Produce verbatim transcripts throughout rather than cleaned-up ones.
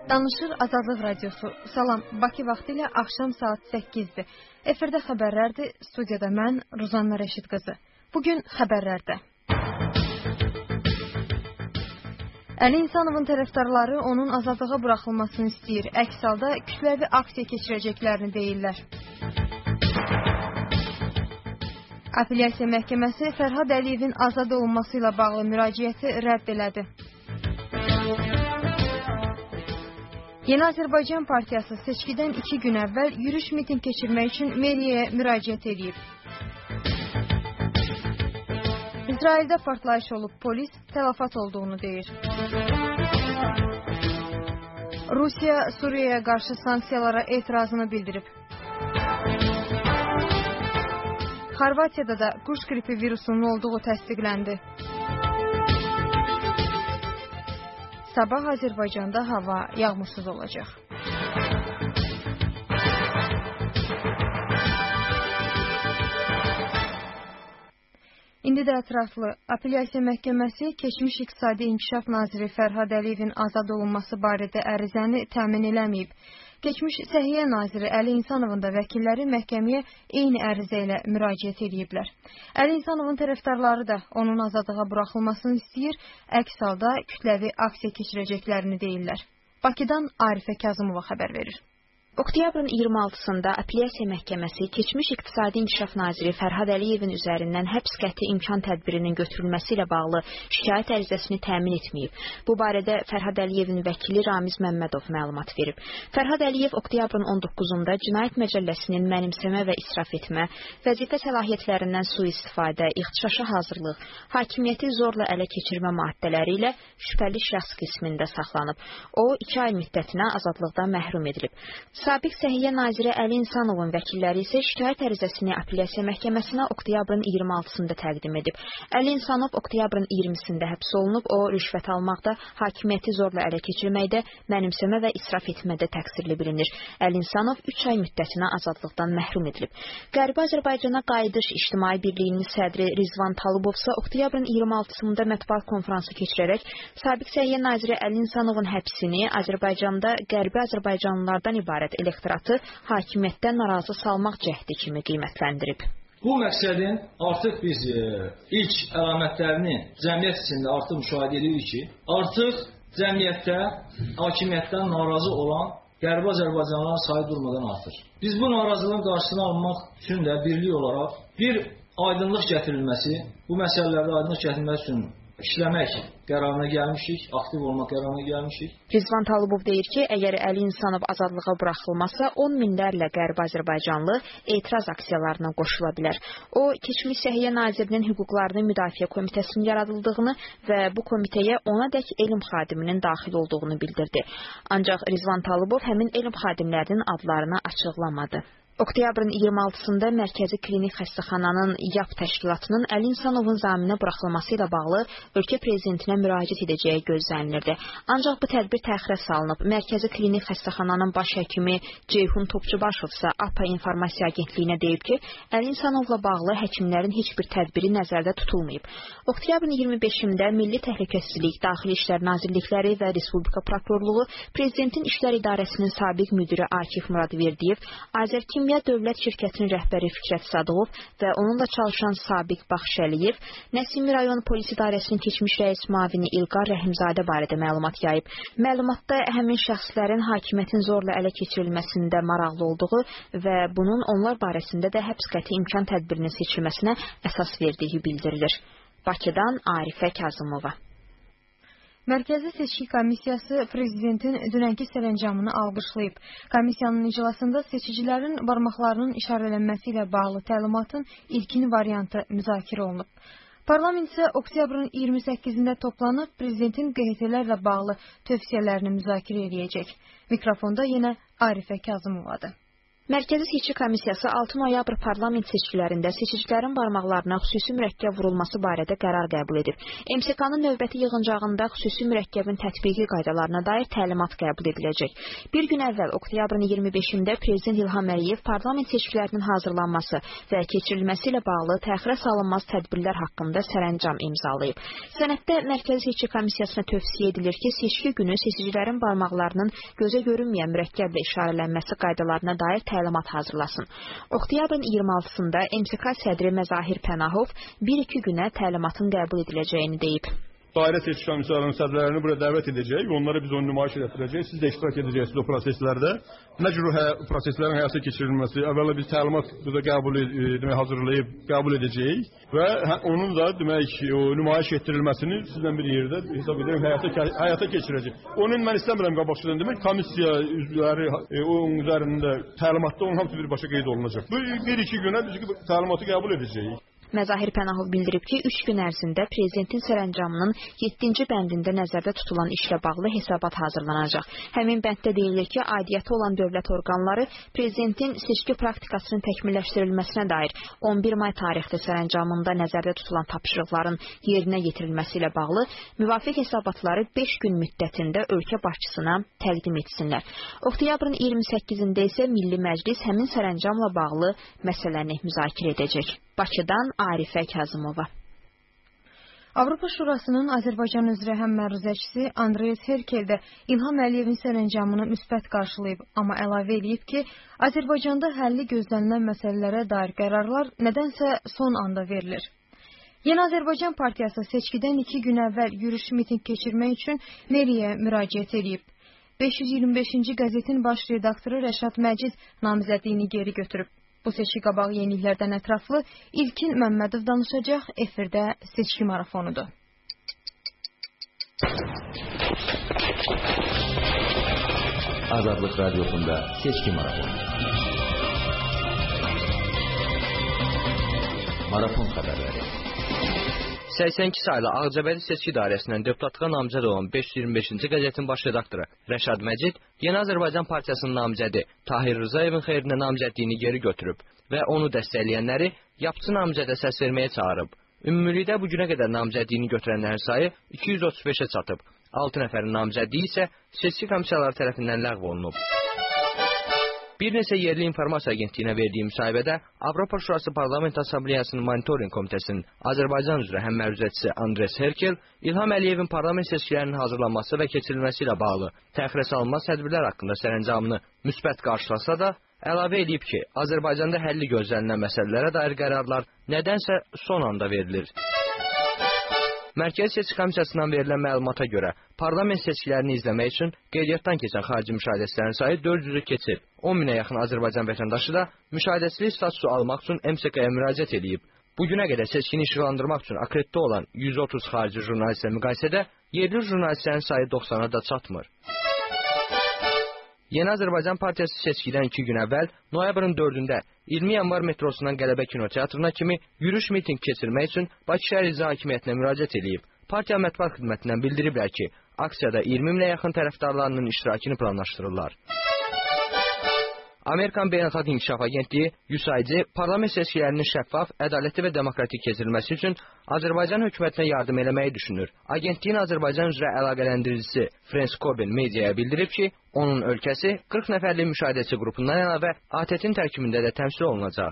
Danışır Azadlıq Radiosu. Salam, Bakı vaxtı ilə axşam saat səkkizdir. Efirdə xəbərlərdir, studiyada mən, Ruzanna Rəşid qızı. Bugün xəbərlərdə. Əli İnsanovun tərəfdarları onun azadlığa buraxılmasını istəyir. Əks halda kütləvi aksiya keçirəcəklərini deyirlər. Apellyasiya məhkəməsi Fərhad Əliyevin azad olunması ilə bağlı müraciəti rədd elədi. Yeni Azərbaycan Partiyası seçkidən iki gün əvvəl yürüyüş miting keçirmək üçün meriyaya müraciət edib. İsraildə partlayış olub, polis tələfat olduğunu deyir. Rusiya Suriyaya qarşı sanksiyalara etirazını bildirib. Xorvatiyada da quş qripi virusunun olduğu təsdiqləndi. Sabah Azərbaycanda hava yağmursuz olacaq. İndi də ətraflı. Apellyasiya məhkəməsi keçmiş İqtisadi İnkişaf Naziri Fərhad Əliyevin azad olunması barədə ərizəni təmin eləməyib. Keçmiş Səhiyyə Naziri Əli İnsanovun da vəkilləri məhkəməyə eyni ərizə ilə müraciət ediblər. Əli İnsanovun tərəfdarları da onun azadlığa buraxılmasını istəyir, əks halda kütləvi aksiya keçirəcəklərini deyirlər. Bakıdan Arifə Kazımova xəbər verir. Oktyabrın iyirmi altısında Apellyasiya məhkəməsi keçmiş İqtisadi İnkişaf Naziri Fərhad Əliyevin üzərindən həbs qəti imkan tədbirinin götürülməsi ilə bağlı şikayət ərizəsini təmin etməyib. Bu barədə Fərhad Əliyevin vəkili Ramiz Məmmədov məlumat verib. Fərhad Əliyev oktyabrın on doqquzunda Cinayət Məcəlləsinin mənimsəmə və israf etmə, vəzifə səlahiyyətlərindən sui-istifadə, ixtişaşa hazırlıq, hakimiyyəti zorla ələ keçirmə maddələri ilə şübhəli şəxs qismində saxlanıb. O, iki ay müddətinə azadlıqdan məhrum edilib. Sabiq Səhiyyə Naziri Əli İnsanovun vəkilləri isə şikayət ərizəsini Apellyasiya məhkəməsinə oktyabrın iyirmi altısında təqdim edib. Əli İnsanov oktyabrın iyirmisində həbs olunub, o rüşvət almaqda, hakimiyyəti zorla ələ keçirməkdə, mənimsəmə və israf etmədə təqsirli bilinir. Əli İnsanov üç ay müddətinə azadlıqdan məhrum edilib. Qərbi Azərbaycana Qayıdış İctimai Birliyinin sədri Rizvan Talıbov isə oktyabrın iyirmi altısında mətbuat konfransı keçirərək sabiq Səhiyyə Naziri Əli İnsanovun həbsini Azərbaycanda Qərbi Azərbaycanlılardan ibarət elektoratı hakimiyyətdən narazı salmaq cəhdi kimi qiymətləndirib. Bu məqsədin artıq biz e, ilk əlamətlərini cəmiyyət içində artıq müşahidə edirik ki, artıq cəmiyyətdə hakimiyyətdən narazı olan Qərbi Azərbaycanlıların sayı durmadan artır. Biz bu narazılığın qarşısını almaq üçün də birlik olaraq bir aydınlıq gətirilməsi, bu məsələlərdə aydınlıq gətirilməsi üçün işləmək qərarına gəlmişik, aktiv olmaq qərarına gəlmişik. Rizvan Talıbov deyir ki, əgər Əli İnsanov azadlığa buraxılmasa, on minlərlə Qərbi Azərbaycanlı etiraz aksiyalarına qoşula bilər. O, keçmiş Səhiyyə Nazirinin hüquqlarını müdafiə komitəsinin yaradıldığını və bu komitəyə ona dək elm xadiminin daxil olduğunu bildirdi. Ancaq Rizvan Talıbov həmin elm xadimlərinin adlarını açıqlamadı. Oktyabrın iyirmi altısında Mərkəzi Klinik Xəstəxananın Y A P təşkilatının Əli İnsanovun zaminə buraxılması ilə bağlı ölkə prezidentinə müraciət edəcəyi gözlənilirdi. Ancaq bu tədbir təxirə salınıb. Mərkəzi Klinik Xəstəxananın baş həkimi Ceyhun Topçubaşov isə A P A İnformasiya Agentliyinə deyib ki, Əli İnsanovla bağlı həkimlərin heç bir tədbiri nəzərdə tutulmayıb. Oktyabrın iyirmi beşində Milli Təhlükəsizlik, Daxili İşlər Nazirlikləri və Respublika Prokurorluğu Prezidentin İşlər İdarəsinin sabiq müdiri Akif Muradverdiyev, Azərkim Dövlət şirkətinin rəhbəri Fikrət Sadıqov və onunla çalışan Sabiq Baxşəliyev Nəsimi rayon polis idarəsinin keçmiş rəis müavini İlqar Rəhimzadə barədə məlumat yayıb. Məlumatda həmin şəxslərin hakimiyyətin zorla ələ keçirilməsində maraqlı olduğu və bunun onlar barəsində də həbs qəti imkan tədbirinin seçilməsinə əsas verdiyi bildirilir. Bakıdan Arifə Kazımova. Mərkəzi Seçki Komissiyası Prezidentin dünənki sərəncamını alqışlayıb. Komissiyanın iclasında seçicilərin barmaqlarının işarələnməsi ilə bağlı təlimatın ilkin variantı müzakirə olunub. Parlament isə oktyabrın iyirmi səkkizində toplanıb, Prezidentin Q H T-lərlə bağlı tövsiyələrini müzakirə edəcək. Mikrofonda yenə Arifə Kazımovadır. Mərkəzi Seçki Komissiyası altı noyabr parlament seçkilərində seçicilərin barmaqlarına xüsusi mürəkkəb vurulması barədə qərar qəbul edib. M S K-nın növbəti yığıncağında xüsusi mürəkkəbin tətbiqi qaydalarına dair təlimat qəbul ediləcək. Bir gün əvvəl oktyabrın iyirmi beşində Prezident İlham Əliyev parlament seçkilərinin hazırlanması və keçirilməsi ilə bağlı təxirə salınmaz tədbirlər haqqında sərəncam imzalayıb. Sənəddə Mərkəzi Seçki Komissiyasına tövsiyə edilir ki, seçki günü seçicilərin barmaqlarının gözə görünməyən mürəkkəblə işarələnməsi qaydalarına dair təlimat hazırlasın. Oktyabrın iyirmi altısında M S K sədri Məzahir Pənahov bir iki günə təlimatın qəbul ediləcəyini deyib. Dairə seçki komissiyalarının sədrlərini buraya dəvət edəcək, onlara biz onu nümayiş etdirəcək, siz də iştirak edəcəksiniz o proseslərdə. Nə cür hə, proseslərin həyata keçirilməsi, əvvəla biz təlimat burada qəbul demək, hazırlayıb qəbul edəcəyik və hə, onun da demək, o, nümayiş etdirilməsini sizdən bir yerdə hesab edirəm, həyata, həyata keçirəcək. Onun mən istəmirəm qabaqçıdan demək, komissiya üzvləri e, onun üzərində təlimatda onun hamısı birbaşa qeyd olunacaq. Bu bir iki günə biz təlimatı qəbul edəcəyik. Məzahir Pənahov bildirib ki, üç gün ərzində Prezidentin sərəncamının yeddinci bəndində nəzərdə tutulan işlə bağlı hesabat hazırlanacaq. Həmin bənddə deyilir ki, aidiyyəti olan dövlət orqanları Prezidentin seçki praktikasının təkmilləşdirilməsinə dair on bir may tarixli sərəncamında nəzərdə tutulan tapşırıqların yerinə yetirilməsi ilə bağlı müvafiq hesabatları beş gün müddətində ölkə başçısına təqdim etsinlər. Oktyabrın iyirmi səkkizində isə Milli Məclis həmin sərəncamla bağlı məsələni müzakirə edəcək. Bakıdan Arifə Kazımova. Avropa Şurasının Azərbaycan üzrə həmməruzəçisi Andreas Herkel də İlham Əliyevin sərəncamını müsbət qarşılayıb, amma əlavə edib ki, Azərbaycanda həlli gözlənilən məsələlərə dair qərarlar nədənsə son anda verilir. Yeni Azərbaycan Partiyası seçkidən iki gün əvvəl yürüş miting keçirmək üçün meriyə müraciət edib. beş yüz iyirmi beşinci qəzetin baş redaktoru Rəşad Məcid namizədliyini geri götürüb. Bu seçki qabağı yeniliklərdən ətraflı İlkin Məmmədov danışacaq, efirdə seçki marafonudur. Azadlıq Radyosunda seçki marafonu. Marafon xəbərləri. səksən iki saylı Ağcabədi seçki dairəsindən deputatlığa namizəd olan beş yüz iyirmi beşinci qəzetin baş redaktoru Rəşad Məcid Yeni Azərbaycan Partiyasının namizədi Tahir Rızayevin xeyrinə namizədliyini geri götürüb və onu dəstəkləyənləri yapıcı namizədə səs verməyə çağırıb. Ümumilikdə bu günə qədər namizədliyini götürənlərin sayı iki yüz otuz beşə çatıb. altı nəfərin namizədliyi isə seçki komissiyaları tərəfindən ləğv olunub. Bir neçə yerli informasiya agentliyinə verdiyi müsahibədə Avropa Şurası Parlament Assambleyasının Monitoring Komitəsinin Azərbaycan üzrə həmməruzəçisi Andreas Herkel İlham Əliyevin parlament seçkilərinin hazırlanması və keçirilməsi ilə bağlı təxirə salınmaz tədbirlər haqqında sərəncamını müsbət qarşılasa da, əlavə edib ki, Azərbaycanda həlli gözlənilən məsələlərə dair qərarlar nədənsə son anda verilir. Mərkəzi Seçki Komissiyasından verilən məlumata görə, parlament seçkilərini izləmək üçün qeydiyyatdan keçən xarici müşahidəçilərin sayı dörd yüzü keçib. on minə yaxın Azərbaycan vətəndaşı da müşahidəçilik statusu almaq üçün M S K-ya müraciət edib. Bu günə qədər seçkini işıqlandırmaq üçün akreditə olan yüz otuz xarici jurnalistlə müqayisədə yerli jurnalistlərin sayı doxsana da çatmır. Yeni Azərbaycan Partiyası seçkidən iki gün əvvəl, noyabrın dördündə iyirmi yanvar metrosundan Qələbə kinoteatrına kimi yürüş miting keçirmək üçün Bakı şəhər icra hakimiyyətinə müraciət edib. Partiya mətbuat xidmətindən bildiriblər ki, aksiyada iyirmi minə yaxın tərəfdarlarının iştirakını planlaşdırırlar. Amerikan Beynəlxalq İnkişaf Agentliyi U S A I D parlament seçkilərinin şəffaf, ədalətli və demokratik keçirilməsi üçün Azərbaycan hökumətinə yardım eləməyi düşünür. Agentliyin Azərbaycan üzrə əlaqələndiricisi Frans Coben mediaya bildirib ki, onun ölkəsi qırx nəfərli müşahidəçi qrupundan əlavə A T T-in tərkibində də təmsil olunacaq.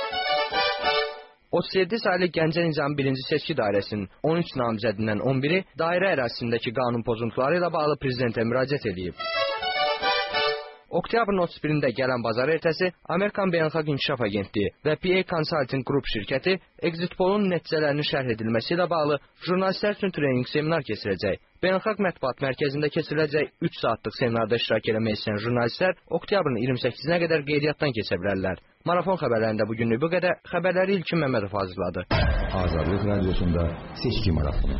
otuz yeddi saylı Gəncə Nizami birinci seçki dairəsinin on üç namizədindən on biri dairə ərazisindəki qanun pozuntuları ilə bağlı prezidentə müraciət edib. Oktyabrın otuz birində gələn bazar ertəsi Amerikan Beynəlxalq İnkişaf Agentliyi və P A Consulting Group şirkəti Exit Poll'un nəticələrinin şərh edilməsi ilə bağlı jurnalistlər üçün trening seminar keçirəcək. Beynəlxalq Mətbuat Mərkəzində keçiriləcək üç saatlıq seminarda iştirak etmək istəyən jurnalistlər oktyabrın iyirmi səkkizinə qədər qeydiyyatdan keçə bilərlər. Marafon xəbərlərində bugünlük bu qədər. Xəbərləri İlkin Məmmədov hazırladı. Azadlıq Radyosunda seçki marafonu.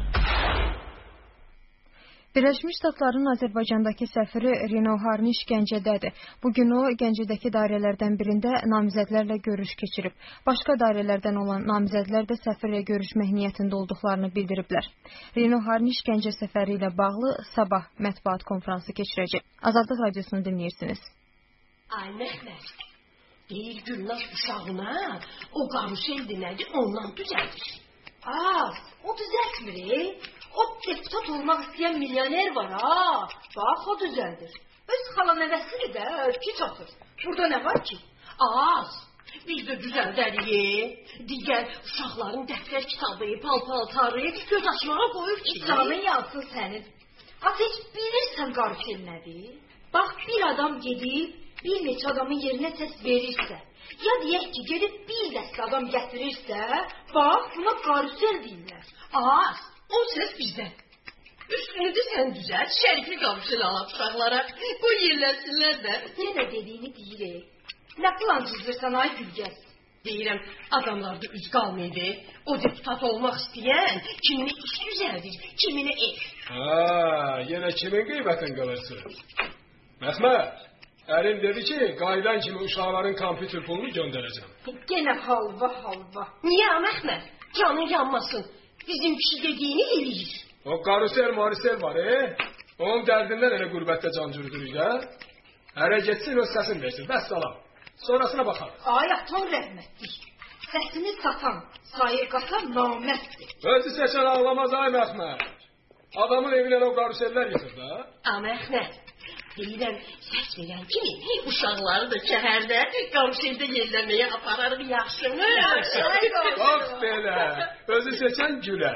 Birləşmiş Ştatların Azərbaycandakı səfiri Rino Harniş Gəncədədir. Bugün o, Gəncədəki dairələrdən birində namizədlərlə görüş keçirib. Başqa dairələrdən olan namizədlər də səfirlə görüşmək niyyətində olduqlarını bildiriblər. Rino Harniş Gəncə səfəri ilə bağlı sabah mətbuat konfransı keçirəcək. Azadlıq Radiosunu dinləyirsiniz. Deyir Gülnaş uşağına o qarusel nədir ondan düzəldir. Aa, o düzəltmir. O deputat olmaq istəyən milyoner var ha. Bax o düzəldir. Öz xala nəvəsini də ki çatır. Burada nə var ki? Az. Biz də düzəldərik. Digər uşaqların dəftər kitabı, paltarı göz açmağa qoyur ki. Canın yansın sənin. Az heç bilirsən qarusel nədir? Bax bir adam gedib bir neçə adamın yerinə səs verirsə, ya deyək ki, gedib bir dəstə adam gətirirsə, bax buna qarusel deyirlər. Az. O səs bizdən. Üstünü də sən düzəlt, şərifli qarusel alaq uşaqlara. Qoy yerləsinlər də. Yenə dediyini deyirik. Nə plan cızırsan ay Gülgəz? Deyirəm, adamlarda üz qalmaydı. O deputat olmaq istəyən kimini iş düzəldir, kimini ev. Haa, yenə kimin qeybətin qalırsın? Məhməd, ərin dedi ki, qaydan kimi uşaqların kompüter pulunu göndərəcəm. Yenə halva halva. Niyə Məhməd? Canın yanmasın. Bizim kişi dediyini eləyir. O karusel marisel var, e? Onun dərdindən elə qürbətdə can cürdürük, də? Ərə getsin, öz səsin versin, bəs salam. Sonrasına baxalım. Ay atan rəhmətlik. Səsini satan, sayı qatan namətdir. Özü seçən ağlamaz ay Məhməd. Adamın evinə o karuseller getir, də? A Məhməd, deyirəm, səs verən kimi uşaqları da şəhərdə qaruselde yerləməyə apararıq yaxşını. Bax belə, özü seçən gülə.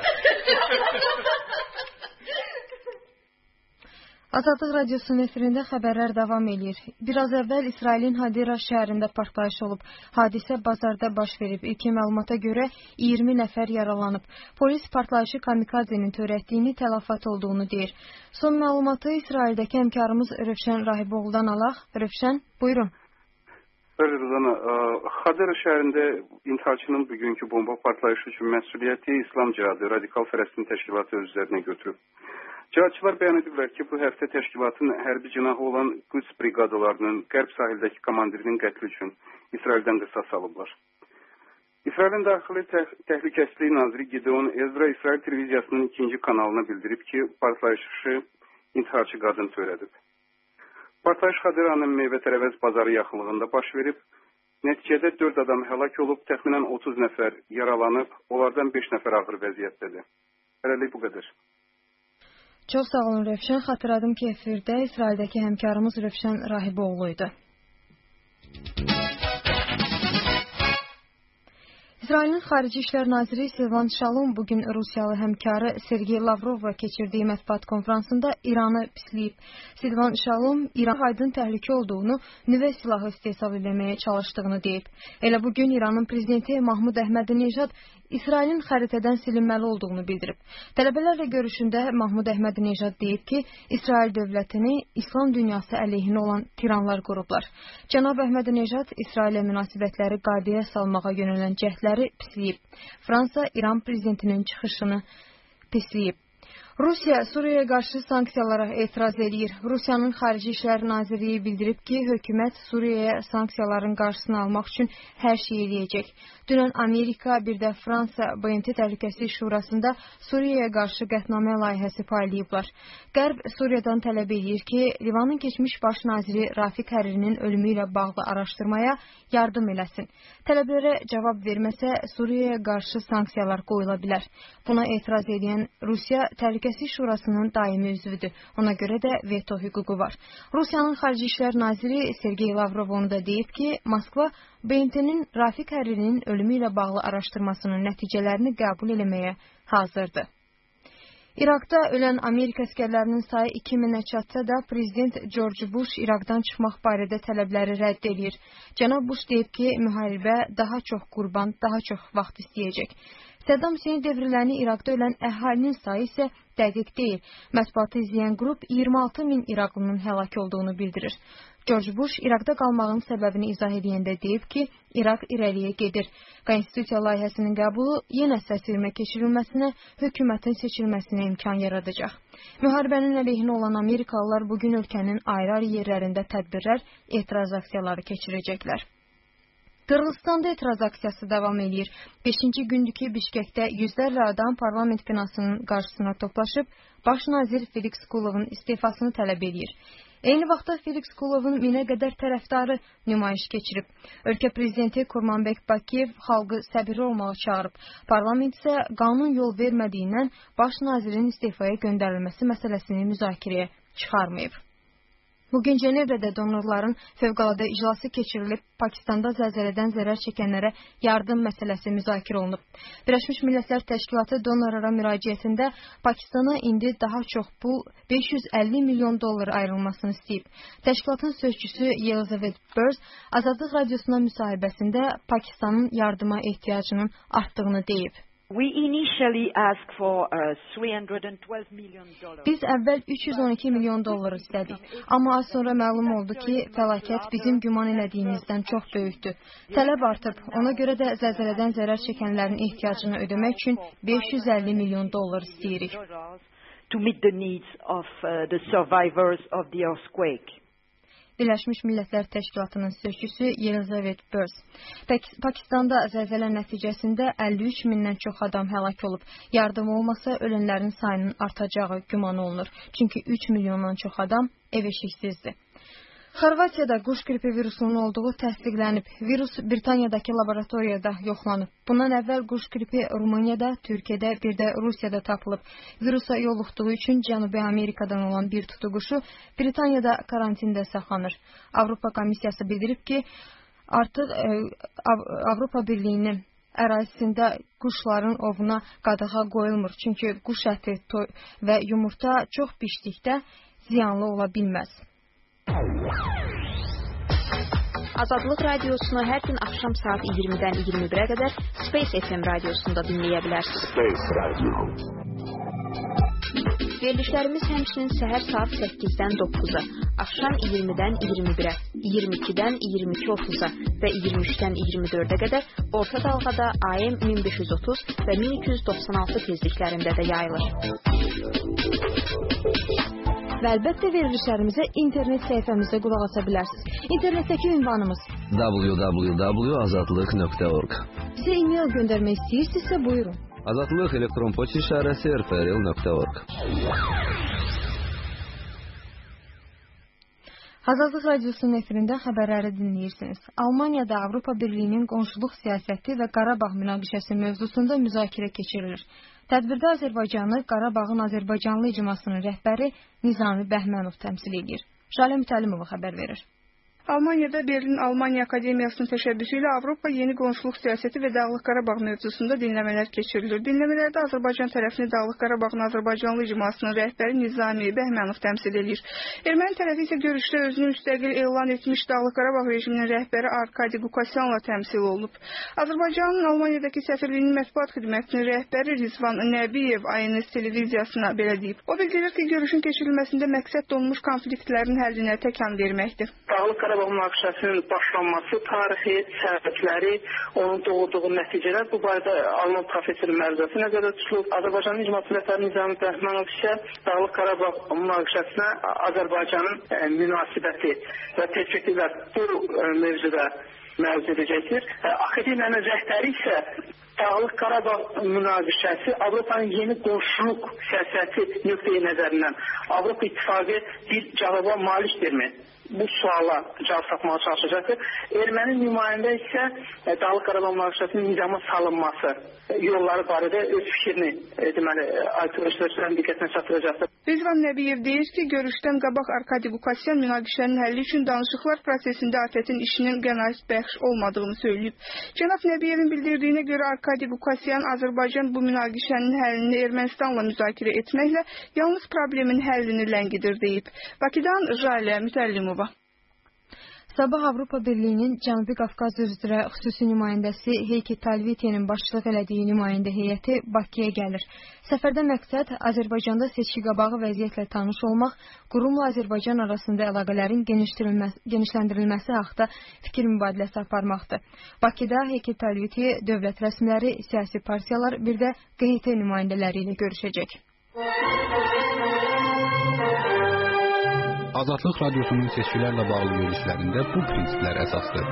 Azadlıq Radiosunun efirində xəbərlər davam edir. Biraz əvvəl İsrailin Hadera şəhərində partlayış olub. Hadisə bazarda baş verib. İlkin məlumata görə iyirmi nəfər yaralanıb. Polis partlayışı kamikazinin törətdiyini, tələfat olduğunu deyir. Son məlumatı İsraildəki həmkarımız Rövşən Rahiboğlu'dan alaq. Rövşən, buyurun. Bəli, Rızana, Hadera şəhərində intiharçının bugünkü bomba partlayışı üçün məsuliyyəti İslam Cihadı Radikal Fələstin Təşkilatı öz üzərinə götürüb. Cihadçılar bəyan edirlər ki, bu həftə təşkilatın hərbi cinahı olan Quds briqadalarının qərb sahildəki komandirinin qətli üçün İsraildən qisas alıblar. İsrailin daxili təh təhlükəsizlik naziri Gideon Ezra İsrail televiziyasının ikinci kanalına bildirib ki, partlayışı intiharçı qadın törədib. Partlayış Haderanın meyvə-tərəvəz bazarı yaxınlığında baş verib. Nəticədə dörd adam həlak olub, təxminən otuz nəfər yaralanıb, onlardan beş nəfər ağır vəziyyətdədir. Hələlik bu qədər. Çox sağ olun Rövşən. Xatırladım ki, efirdə İsraildəki həmkarımız Rövşən Rahiboğlu idi. İsrailin Xarici İşlər Naziri Silvan Şalom bugün Rusiyalı həmkarı Sergey Lavrovla keçirdiyi mətbuat konferansında İranı pisləyib. Silvan Şalom İran aydın təhlükə olduğunu, nüvə silahı istehsal etməyə çalışdığını deyib. Elə bugün İranın prezidenti Mahmud Əhmədinejad İsrailin xəritədən silinməli olduğunu bildirib. Tələbələrlə görüşündə Mahmud Əhmədinejad deyib ki, İsrail dövlətini İslam dünyası əleyhinə olan tiranlar qurublar. Cənab Əhmədinejad İsrailə münasibətləri qaydaya salmağa yönələn cəhdləri pisləyib. Fransa İran prezidentinin çıxışını pisləyib. Rusiya Suriyaya qarşı sanksiyalara etiraz edir. Rusiyanın Xarici İşlər Nazirliyi bildirib ki, hökumət Suriyaya sanksiyaların qarşısını almaq üçün hər şey eləyəcək. Dünən Amerika, bir də Fransa B M T Təhlükəsizlik Şurasında Suriyaya qarşı qətnamə layihəsi paylayıblar. Qərb Suriyadan tələb edir ki, Livanın keçmiş baş naziri Rafiq Həririnin ölümü ilə bağlı araşdırmaya yardım eləsin. Tələblərə cavab verməsə, Suriyaya qarşı sanksiyalar qoyula bilər. Buna etiraz edən Rusiya Təhlükəsizlik Şurasının daimi üzvüdür. Ona görə də veto hüququ var. Rusiyanın Xarici İşlər Naziri Sergey Lavrov onu da deyib ki, Moskva B M T-nin Rafiq Həririnin ölümü ilə bağlı araşdırmasının nəticələrini qəbul eləməyə hazırdır. İraqda ölən Amerika əskərlərinin sayı iki minə çatsa da, Prezident George Bush İraqdan çıxmaq barədə tələbləri rədd edir. Cənab Bush deyib ki, müharibə daha çox qurban, daha çox vaxt istəyəcək. Səddam Hüseyn devirlərini İraqda ölən əhalinin sayı isə dəqiq deyil. Mətbuatı izləyən qrup iyirmi altı min İraqlının həlak olduğunu bildirir. George Bush İraqda qalmağının səbəbini izah edəndə deyib ki, İraq irəliyə gedir. Konstitusiya layihəsinin qəbulu yenə səsvermə keçirilməsinə, hökumətin seçilməsinə imkan yaradacaq. Müharibənin əleyhinə olan Amerikalılar bugün ölkənin ayrı-ayrı yerlərində tədbirlər, etiraz aksiyaları keçirəcəklər. Qırğızstanda etiraz aksiyası davam edir. Beşinci gündür ki, Bişkekdə yüzlərlə adam parlament binasının qarşısına toplaşıb, baş nazir Felix Kulovun istifasını tələb edir. Eyni vaxtda Felix Kulovun minə qədər tərəfdarı nümayiş keçirib. Ölkə prezidenti Kurmanbek Bakiyev xalqı səbirli olmağa çağırıb. Parlament isə qanun yol vermədiyindən baş nazirin istefaya göndərilməsi məsələsini müzakirəyə çıxarmayıb. Bugün Cenevrədə donorların fövqəladə iclası keçirilib, Pakistanda zəlzələdən zərər çəkənlərə yardım məsələsi müzakirə olunub. Birləşmiş Millətlər Təşkilatı donorlara müraciətində Pakistana indi daha çox pul beş yüz əlli milyon dollar ayrılmasını istəyib. Təşkilatın sözçüsü Elizabeth Burns Azadlıq Radiosuna müsahibəsində Pakistanın yardıma ehtiyacının artdığını deyib. Biz əvvəl üç yüz on iki milyon dollar istədik. Amma az sonra məlum oldu ki, fəlakət bizim güman elədiyimizdən çox böyükdür. Tələb artıb, ona görə də zəlzələdən zərər çəkənlərin ehtiyacını ödəmək üçün beş yüz əlli milyon dollar istəyirik. Birləşmiş Millətlər Təşkilatının sözçüsü Elizabeth Burns. Pakistanda zəlzələ nəticəsində əlli üç mindən çox adam həlak olub. Yardım olmasa ölənlərin sayının artacağı güman olunur. Çünki üç milyondan çox adam ev eşiksizdir. Xorvatiyada quş qripi virusunun olduğu təsdiqlənib. Virus Britaniyadakı laboratoriyada yoxlanıb. Bundan əvvəl quş qripi Rumuniyada, Türkiyədə, bir də Rusiyada tapılıb. Virusa yoluxduğu üçün Cənubi Amerikadan olan bir tutu quşu Britaniyada karantində saxlanır. Avropa Komissiyası bildirib ki, artıq e, Av Avropa Birliyinin ərazisində quşların ovuna qadağa qoyulmur. Çünki quş əti və yumurta çox bişdikdə ziyanlı ola bilməz. Azadlıq radiosunu hər gün axşam saat iyirmidən iyirmi birə qədər Space F M radiosunda dinləyə bilərsiniz. Space Radio. Verilişlərimiz həmçinin səhər saat səkkizdən doqquza, axşam iyirmidən iyirmi birə, iyirmi ikidən iyirmi iki otuz'a və iyirmi üçdən iyirmi dördə qədər orta dalğada A M min beş yüz otuz və min iki yüz doxsan altı tezliklərində də yayılır. Və əlbəttə verilişlərimizə internet səhifəmizdə qulaq asa bilərsiniz. İnternetdəki ünvanımız w w w nöqtə azadlıq nöqtə org. Sizə e-mail göndərmək istəyirsinizsə buyurun. Azadlıq elektron poçt işarəsi r f r l nöqtə org. Azadlıq Radiosunun efirində xəbərləri dinləyirsiniz. Almaniyada Avropa Birliyinin qonşuluq siyasəti və Qarabağ münaqişəsi mövzusunda müzakirə keçirilir. Tədbirdə Azərbaycanı Qarabağın Azərbaycanlı icmasının rəhbəri Nizami Bəhmənov təmsil edir. Şalə Mütəllimova xəbər verir. Almaniyada Berlin Almaniya Akademiyasının təşəbbüsü ilə Avropa yeni qonşuluq siyasəti və Dağlıq Qarabağ mövzusunda dinləmələr keçirilir. Dinləmələrdə Azərbaycan tərəfini Dağlıq Qarabağın Azərbaycanlı icmasının rəhbəri Nizami Bəhmənov təmsil edir. Erməni tərəfi isə görüşdə özünü müstəqil elan etmiş Dağlıq Qarabağ rejiminin rəhbəri Arkadi Qukasyanla təmsil olunub. Azərbaycanın Almaniyadakı səfirliyinin mətbuat xidmətinin rəhbəri Rizvan Nəbiyev A N S televiziyasına belə deyib. O bildirir ki, görüşün keçirilməsində məqsəd donmuş konfliktlərin həllinə təkan verməkdir. Dağlıq Qarabağ münaqişəsinin başlanması, tarixi, səbəbləri, onun doğurduğu nəticələr bu barədə Alman professorun məruzəsi nəzərdə tutulub. Azərbaycanın icması rəhbəri Nizami Bəhmənov isə Dağlıq Qarabağ münaqişəsinə Azərbaycanın e, münasibəti və perspektivlər bu e, mövzuda məruz edəcəkdir. E, Akademiyanın rəhbəri isə Dağlıq Qarabağ münaqişəsi Avropanın yeni qonşuluq siyasəti nöqteyi nəzərindən Avropa İttifaqı bir cavaba malikdirmi? Bu suala cavab tapmağa çalışacaqdır. Erməni nümayəndə isə Dağlıq Qarabağ münaqişəsinin nizama salınması yolları barədə öz fikrini e, deməli arkadaşların diqqətinə çatdıracaqdır. Rizvan Nəbiyev deyir ki, görüşdən qabaq Arkadi Qukasyan münaqişənin həlli üçün danışıqlar prosesində ATƏT-in işinin qənaət bəxş olmadığını söyləyib. Cənab Nəbiyevin bildirdiyinə görə Arkadi Qukasyan Azərbaycan bu münaqişənin həllini Ermənistanla müzakirə etməklə yalnız problemin həllini ləngidir deyib. Bakıdan Jalə Mütəllimova. Sabah Avropa Birliyinin Cənubi Qafqaz üzrə xüsusi nümayəndəsi Heiki Talvitiyenin başçılıq elədiyi nümayəndə heyəti Bakıya gəlir. Səfərdə məqsəd Azərbaycanda seçki qabağı vəziyyətlə tanış olmaq, qurumla Azərbaycan arasında əlaqələrin genişləndirilməsi haqda fikir mübadiləsi aparmaqdır. Bakıda Heiki Talvitiye dövlət rəsmiləri, siyasi partiyalar, bir də Q H T nümayəndələri ilə görüşəcək. Azadlıq Radiosunun seçkilərlə bağlı verilişlərində bu prinsiplər əsasdır.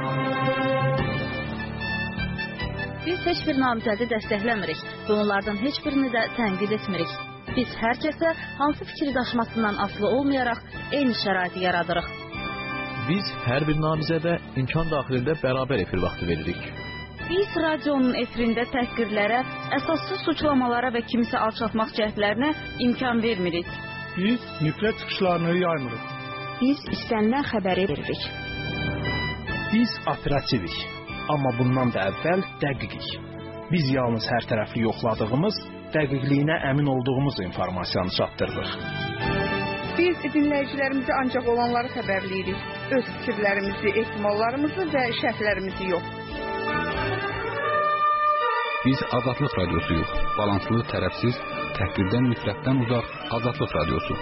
Biz heç bir namizədi dəstəkləmirik və onlardan heç birini də tənqid etmirik. Biz hər kəsə hansı fikri daşımasından asılı olmayaraq eyni şəraiti yaradırıq. Biz hər bir namizədə imkan daxilində bərabər efir vaxtı veririk. Biz radionun efirində təhqirlərə, əsassız suçlamalara və kimisə alçatmaq cəhdlərinə imkan vermirik. Biz nifrət çıxışlarını yaymırıq. Biz istənilən xəbəri veririk. Biz operativik, amma bundan da əvvəl dəqiqik. Biz yalnız hər tərəfli yoxladığımız, dəqiqliyinə əmin olduğumuz informasiyanı çatdırırıq. Biz dinləyicilərimizi ancaq olanları xəbərləyirik. Öz fikirlərimizi, ehtimallarımızı və şərhlərimizi yox. Biz Azadlıq Radiosuyuq. Balanslı, tərəfsiz, təhqirdən, nifrətdən uzaq Azadlıq Radiosu.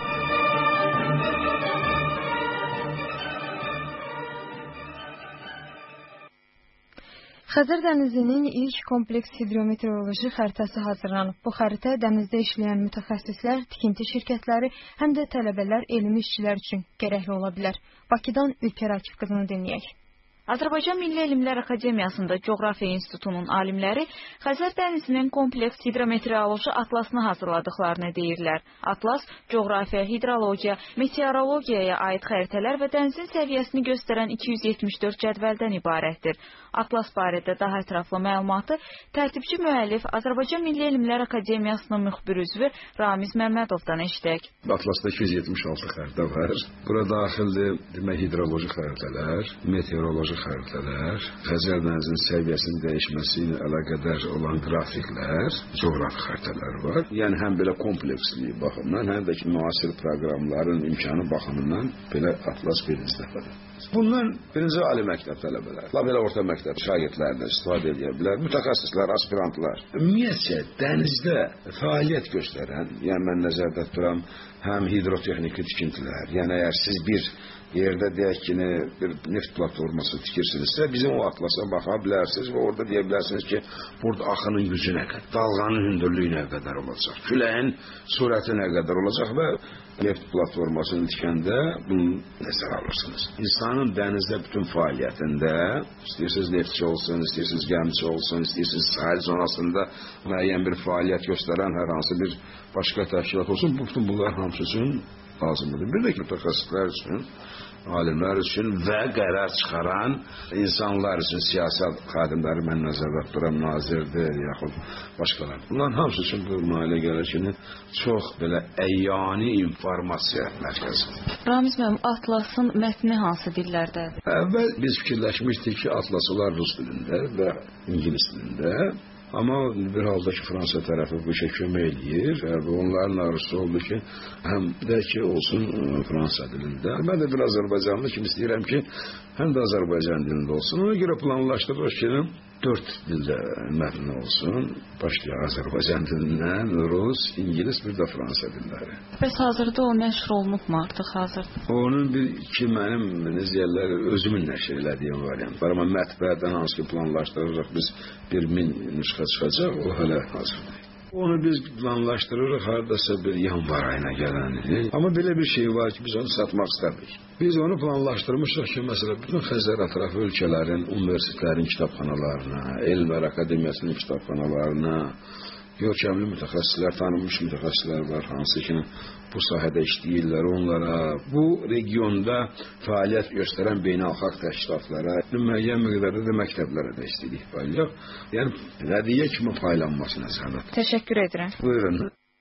Xəzər dənizinin ilk kompleks hidrometeoroloji xəritəsi hazırlanıb. Bu xəritə dənizdə işləyən mütəxəssislər, tikinti şirkətləri, həm də tələbələr, elmi işçilər üçün gərəkli ola bilər. Bakıdan Ülkər Akif qızını dinləyək. Azərbaycan Milli Elmlər Akademiyasında Coğrafiya İnstitutunun alimləri Xəzər dənizinin kompleks hidrometeoroloji atlasını hazırladıqlarını deyirlər. Atlas, coğrafiya, hidrologiya, meteorologiyaya aid xəritələr və dənizin səviyyəsini göstərən iki yüz yetmiş dörd cədvəldən ibarətdir. Atlas barədə daha ətraflı məlumatı tərtibçi müəllif Azərbaycan Milli Elmlər Akademiyasının müxbir üzvü Ramiz Məmmədovdan eşidək. Atlasda iki yüz yetmiş altı xəritə var. Bura daxildir demək hidroloji xəritələr, meteoroloji xəritələr, Xəzər dənizinin səviyyəsinin dəyişməsi ilə əlaqədar olan qrafiklər, coğrafi xəritələr var. Yəni həm belə kompleksliyi baxımından, həm də ki, müasir proqramların imkanı baxımından belə atlas birinci dəfədir. Bundan birinci ali məktəb tələbələr, la belə orta məktəb şagirdlərini istifadə edə bilər, mütəxəssislər, aspirantlar. Ümumiyyətcə, dənizdə fəaliyyət göstərən, yəni mən nəzərdə tuturam, həm hidrotexniki tikintilər, yəni əgər siz bir yerdə deyək ki, bir neft platforması tikirsinizsə, bizim o atlasa baxa bilərsiniz və orada deyə bilərsiniz ki, burada axının gücü nə qədər, dalğanın hündürlüyü nə qədər olacaq, küləyin sürəti nə qədər olacaq və neft platformasını tikəndə bunu nəzərə alırsınız. İnsanın dənizdə bütün fəaliyyətində, istəyirsiniz neftçi olsun, istəyirsiniz gəmiçi olsun, istəyirsiniz sahil zonasında müəyyən bir fəaliyyət göstərən hər hansı bir başqa təşkilat olsun, bütün bunlar hamısı üçün lazımdır. Bir də ki, mütəxəssislər üçün, alimlər üçün və qərar çıxaran insanlar üçün, siyasət xadimləri mən nəzərdə tuturam, nazirdir, yaxud başqalar. Bunların hamısı üçün bu müələ gəlir ki, çox belə əyyani informasiya mərkəzidir. Ramiz müəllim, Atlasın mətni hansı dillərdədir? Əvvəl biz fikirləşmişdik ki, Atlas olar rus dilində və ingilis dilində. Amma bir halda ki, Fransa tərəfi bu işə kömək eləyir və onların arzusu oldu ki, həm də ki, olsun Fransa dilində. Mən də bir Azərbaycanlı kimi istəyirəm ki, həm də Azərbaycan dilində olsun. Ona görə planlaşdırılır ki, dörd dildə mətni olsun. Başlayaq Azərbaycan dilindən, rus, ingilis, bir də Fransa dilləri. Bəs hazırda o nəşr olunubmu artıq hazırda? Onun bir iki mənim nəziyələri özümün nəşr elədiyim variant var. Amma mətbəədən hansı ki planlaşdırırıq, biz bir min nüsxə çıxacaq, o hələ hazırdır. Onu biz planlaşdırırıq haradasa bir yanvar ayına gələni. Amma belə bir şey var ki, biz onu satmaq istəmirik. Biz onu planlaşdırmışıq ki, məsələn, bütün Xəzər ətrafı ölkələrin, universitetlərin kitabxanalarına, Elmlər Akademiyasının kitabxanalarına, görkəmli mütəxəssislər, tanınmış mütəxəssislər var, hansı ki, bu sahədə işləyirlər onlara, bu regionda fəaliyyət göstərən beynəlxalq təşkilatlara, müəyyən miqdarda da məktəblərə də istəyirik paylayaq. Yəni, hədiyyə kimi paylanması nəzərdə. Təşəkkür edirəm. Buyurun.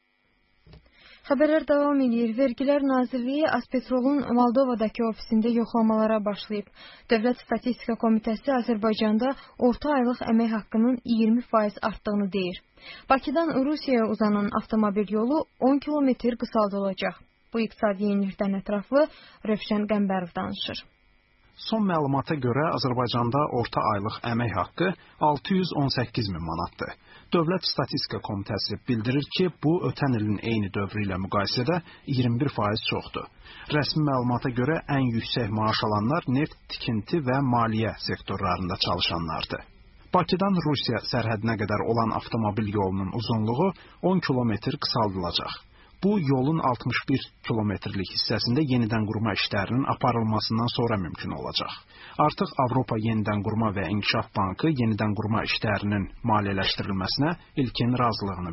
Xəbərlər davam edir. Vergilər Nazirliyi Azpetrolun Moldovadakı ofisində yoxlamalara başlayıb. Dövlət Statistika Komitəsi Azərbaycanda orta aylıq əmək haqqının iyirmi faiz artdığını deyir. Bakıdan Rusiyaya uzanan avtomobil yolu on kilometr qısaldılacaq. Bu iqtisadi yenilikdən ətraflı Rövşən Qəmbərov danışır. Son məlumata görə Azərbaycanda orta aylıq əmək haqqı altı yüz on səkkiz min manatdır. Dövlət Statistika Komitəsi bildirir ki, bu ötən ilin eyni dövrü ilə müqayisədə iyirmi bir faiz çoxdur. Rəsmi məlumata görə ən yüksək maaş alanlar neft, tikinti və maliyyə sektorlarında çalışanlardır. Bakıdan Rusiya sərhədinə qədər olan avtomobil yolunun uzunluğu on kilometr qısaldılacaq. Bu, yolun altmış bir kilometrlik hissəsində yenidən qurma işlərinin aparılmasından sonra mümkün olacaq. Artıq Avropa Yenidən Qurma və İnkişaf Bankı yenidən qurma işlərinin maliyyələşdirilməsinə ilkin razılığını verib.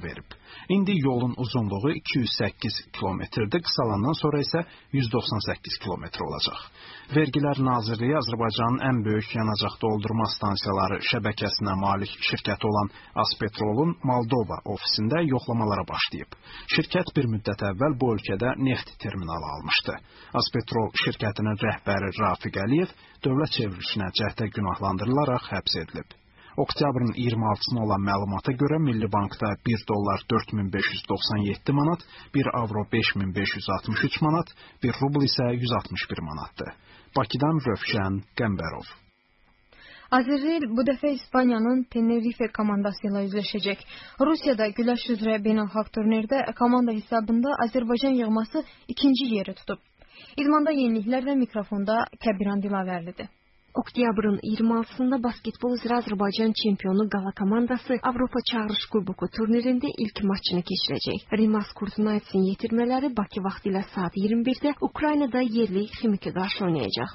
İndi yolun uzunluğu iki yüz səkkiz kilometrdir, qısalandan sonra isə yüz doxsan səkkiz kilometr olacaq. Vergilər Nazirliyi Azərbaycanın ən böyük yanacaq doldurma stansiyaları şəbəkəsinə malik şirkəti olan Azpetrolun Moldova ofisində yoxlamalara başlayıb. Şirkət bir müddət əvvəl bu ölkədə neft terminalı almışdı. Azpetrol şirkətinin rəhbəri Rafiq Əliyev dövlət çevrilişinə cəhdə günahlandırılaraq həbs edilib. Oktyabrın iyirmi altısına olan məlumata görə Milli Bankda bir dollar dörd min beş yüz doxsan yeddi manat, bir avro beş min beş yüz altmış üç manat, bir rubl isə yüz altmış bir manatdır. Bakıdan Rövşən Qəmbərov. Azərbaycan bu dəfə İspaniyanın Tenerife komandası ilə üzləşəcək. Rusiyada güləş üzrə beynəlxalq turnirdə komanda hesabında Azərbaycan yığması ikinci yeri tutub. İdmanda yeniliklərlə mikrofonda Kəbiran Dilavərlidir. Oktyabrın iyirmi altısında basketbol üzrə Azərbaycan çempionu Qala komandası Avropa Çağırış Kuboku turnirində ilk maçını keçirəcək. Rimas Kurtunaytsin yetirmələri Bakı vaxtı ilə saat iyirmi birdə Ukraynada yerli Ximki qarşı oynayacaq.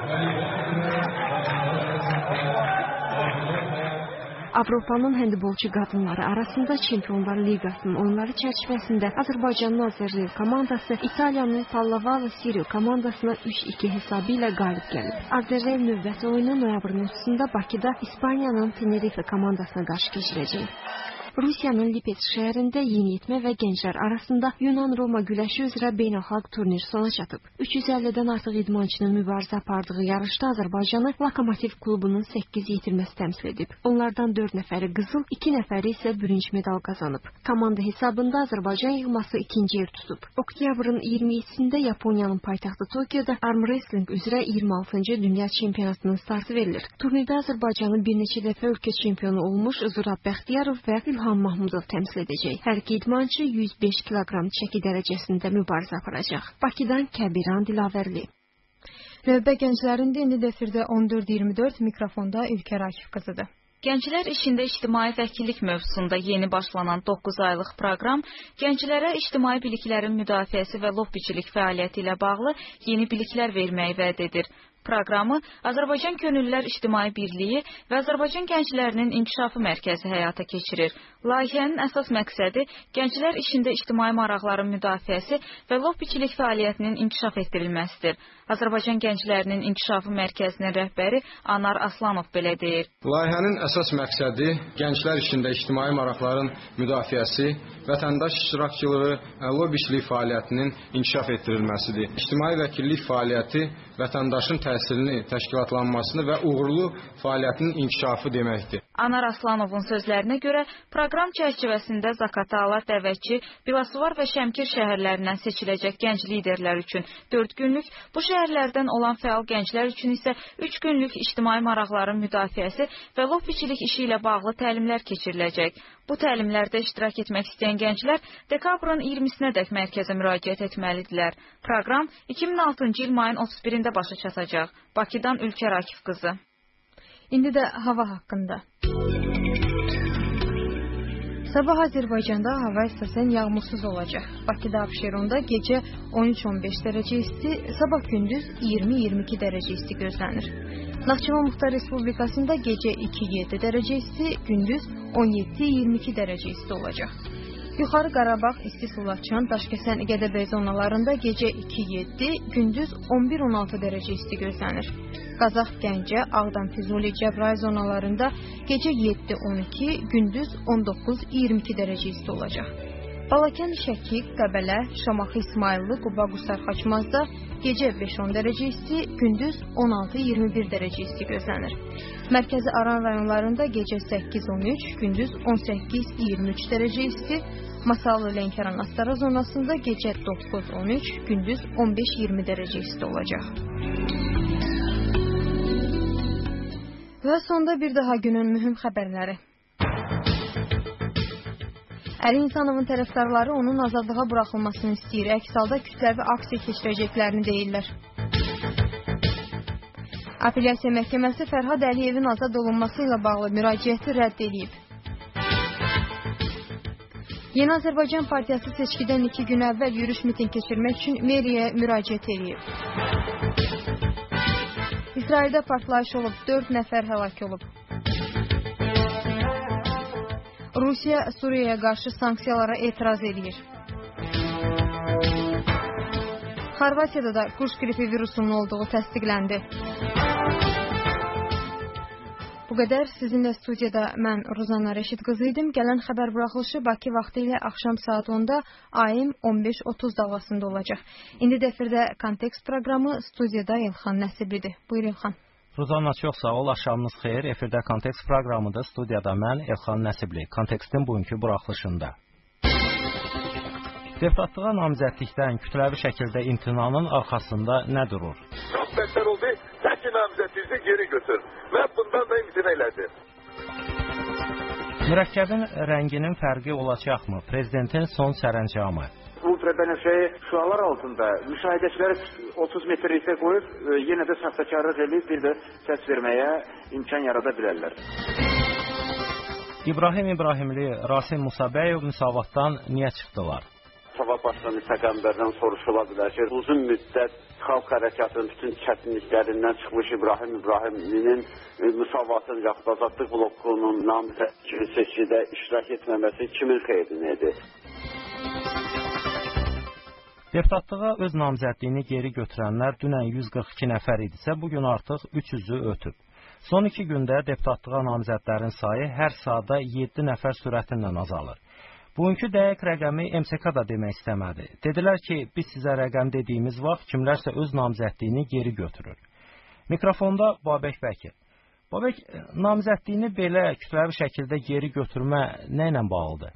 Avropanın həndbolçu qadınları arasında Çempionlar Liqasının oyunları çərçivəsində Azərbaycanın Azərbaycan komandası İtaliyanın Pallavalo Sirio komandasına üç iki hesabı ilə qalib gəlib. Azərbaycan növbəti oyunu noyabrın otuzunda Bakıda İspaniyanın Tenerife komandasına qarşı keçirəcək. Rusiyanın Lipets şəhərində yeniyetmə və gənclər arasında Yunan-Roma güləşi üzrə beynəlxalq turnir sona çatıb. üç yüz əllidən artıq idmançının mübarizə apardığı yarışda Azərbaycanı Lokomotiv klubunun səkkiz yetirməsi təmsil edib. Onlardan dörd nəfəri qızıl, iki nəfəri isə bürünc medal qazanıb. Komanda hesabında Azərbaycan yığması ikinci yer tutub. Oktyabrın iyirmi yedisində Yaponiyanın paytaxtı Tokyoda arm wrestling üzrə iyirmi altıncı dünya çempionatının startı verilir. Turnirdə Azərbaycanı bir neçə dəfə ölkə çempionu olmuş Zurab Bəxtiyarov və İlham Mahmudov təmsil edəcək. Hər iki idmançı yüz beş kiloqram çəki dərəcəsində mübarizə aparacaq. Bakıdan Kəbiran Dilavərli. Növbə gənclərində indi defirdə on dörd iyirmi dörd mikrofonda Ülkər Akif qızıdır. Gənclər işində ictimai vəkillik mövzusunda yeni başlanan doqquz aylıq proqram gənclərə ictimai biliklərin müdafiəsi və lobbiçilik fəaliyyəti ilə bağlı yeni biliklər verməyi vəd edir. Proqramı Azərbaycan Könüllülər İctimai Birliyi və Azərbaycan Gənclərinin İnkişafı Mərkəzi həyata keçirir. Layihənin əsas məqsədi gənclər işində ictimai maraqların müdafiəsi və lobbiçilik fəaliyyətinin inkişaf etdirilməsidir. Azərbaycan Gənclərinin İnkişafı Mərkəzinin rəhbəri Anar Aslanov belə deyir. Layihənin əsas məqsədi gənclər işində ictimai maraqların müdafiəsi, vətəndaş iştirakçılığı, lobbiçilik fəaliyyətinin inkişaf etdirilməsidir. İctimai vəkillik fəaliyyəti vətəndaşın təhsilini, təşkilatlanmasını və uğurlu fəaliyyətinin inkişafı deməkdir. Anar Aslanovun sözlərinə görə proqram çərçivəsində Zaqatala, Dəvəçi, Biləsuvar və Şəmkir şəhərlərindən seçiləcək gənc liderlər üçün dörd günlük, bu şəhərlərdən olan fəal gənclər üçün isə üç günlük ictimai maraqların müdafiəsi və lobbiçilik işi ilə bağlı təlimlər keçiriləcək. Bu təlimlərdə iştirak etmək istəyən gənclər dekabrın iyirmisinədək mərkəzə müraciət etməlidirlər. Proqram iki min altıncı il mayın otuz birində başa çatacaq. Bakıdan Ülkər Akif qızı. İndi də hava haqqında. Sabah Azərbaycanda hava əsasən yağmursuz olacaq. Bakıda Abşeronda gecə on üç on beş dərəcə isti, sabah gündüz iyirmi iyirmi iki dərəcə isti gözlənir. Naxçıvan Muxtar Respublikasında gecə iki yeddi dərəcə isti, gündüz on yeddi iyirmi iki dərəcə isti olacaq. Yuxarı Qarabağ, İstisu, Laçın, Daşkəsən, Gədəbəy zonalarında gecə iki yeddi, gündüz on bir on altı dərəcə isti gözlənir. Qazax, Gəncə, Ağdam, Füzuli, Cəbrayıl zonalarında gecə yeddi on iki, gündüz on doqquz iyirmi iki dərəcə isti olacaq. Balakən, Şəki, Qəbələ, Şamaxı, İsmayıllı, Quba, Qusar, Xaçmazda gecə beş on dərəcə isti, gündüz on altı iyirmi bir dərəcə isti gözlənir. Mərkəzi Aran rayonlarında gecə səkkiz on üç, gündüz on səkkiz iyirmi üç dərəcə isti, Masallı, Lənkəran, Astara zonasında gecə doqquz on üç, gündüz on beş iyirmi dərəcə isti olacaq. Və sonda bir daha günün mühüm xəbərləri. Əli İnsanovun tərəfdarları onun azadlığa buraxılmasını istəyir. Əks halda kütləvi aksiya keçirəcəklərini deyirlər. Apellyasiya məhkəməsi Fərhad Əliyevin azad olunması ilə bağlı müraciəti rədd edib. Yeni Azərbaycan Partiyası seçkidən iki gün əvvəl yürüş miting keçirmək üçün meriyaya müraciət edib. İsraildə partlayış olub, dörd nəfər həlak olub. Rusiya Suriyaya qarşı sanksiyalara etiraz edir. Xorvatiyada da quş qripi virusunun olduğu təsdiqləndi. Bu qədər sizinlə studiyada mən Ruzana Rəşid qızı idim. Gələn xəbər buraxılışı Bakı vaxtı ilə axşam saat onda A M on beş otuz dalğasında olacaq. İndi də efirdə Kontekst proqramı, studiyada İlxan Nəsiblidir. Buyur İlxan. Ruzana, çox sağ ol. Axşamınız xeyir. Efirdə Kontekst proqramıdır. Studiyada mən İlxan Nəsibli. Kontekstin bugünkü buraxılışında. Deputatlığa namizədlikdən kütləvi şəkildə imtinanın arxasında nə durur? Çox bəhsər oldu, təki namizədliyi geri götür və bundan da imtina elədi. Mürəkkəbin rənginin fərqi olacaqmı? Prezidentin son sərəncamı. Ultrabənəfşəyi şüalar altında müşahidəçiləri otuz metrlikdə qoyub, yenə də saxtakarlıq edib bir də səs verməyə imkan yarada bilərlər. İbrahim İbrahimli, Rasim Musabəyov müsavatdan niyə çıxdılar? Sabah başkanı Səqəmbərdən soruşula bilər ki, uzun müddət xalq hərəkatının bütün çətinliklərindən çıxmış İbrahim İbrahimlinin müsavatın yaxud azadlıq blokunun namizəd seçkidə iştirak etməməsi kimin xeyrinədir? Deputatlığa öz namizədliyini geri götürənlər dünən yüz qırx iki nəfər idisə, bugün artıq üç yüzü ötüb. Son iki gündə deputatlığa namizədlərin sayı hər saata yeddi nəfər sürətinlə azalır. Bugünkü dəqiq rəqəmi M S K da demək istəmədi. Dedilər ki, biz sizə rəqəm dediyimiz vaxt kimlərsə öz namizədliyini geri götürür. Mikrofonda Babək Bəkir. Babək, namizədliyini belə kütləvi şəkildə geri götürmə nə ilə bağlıdır?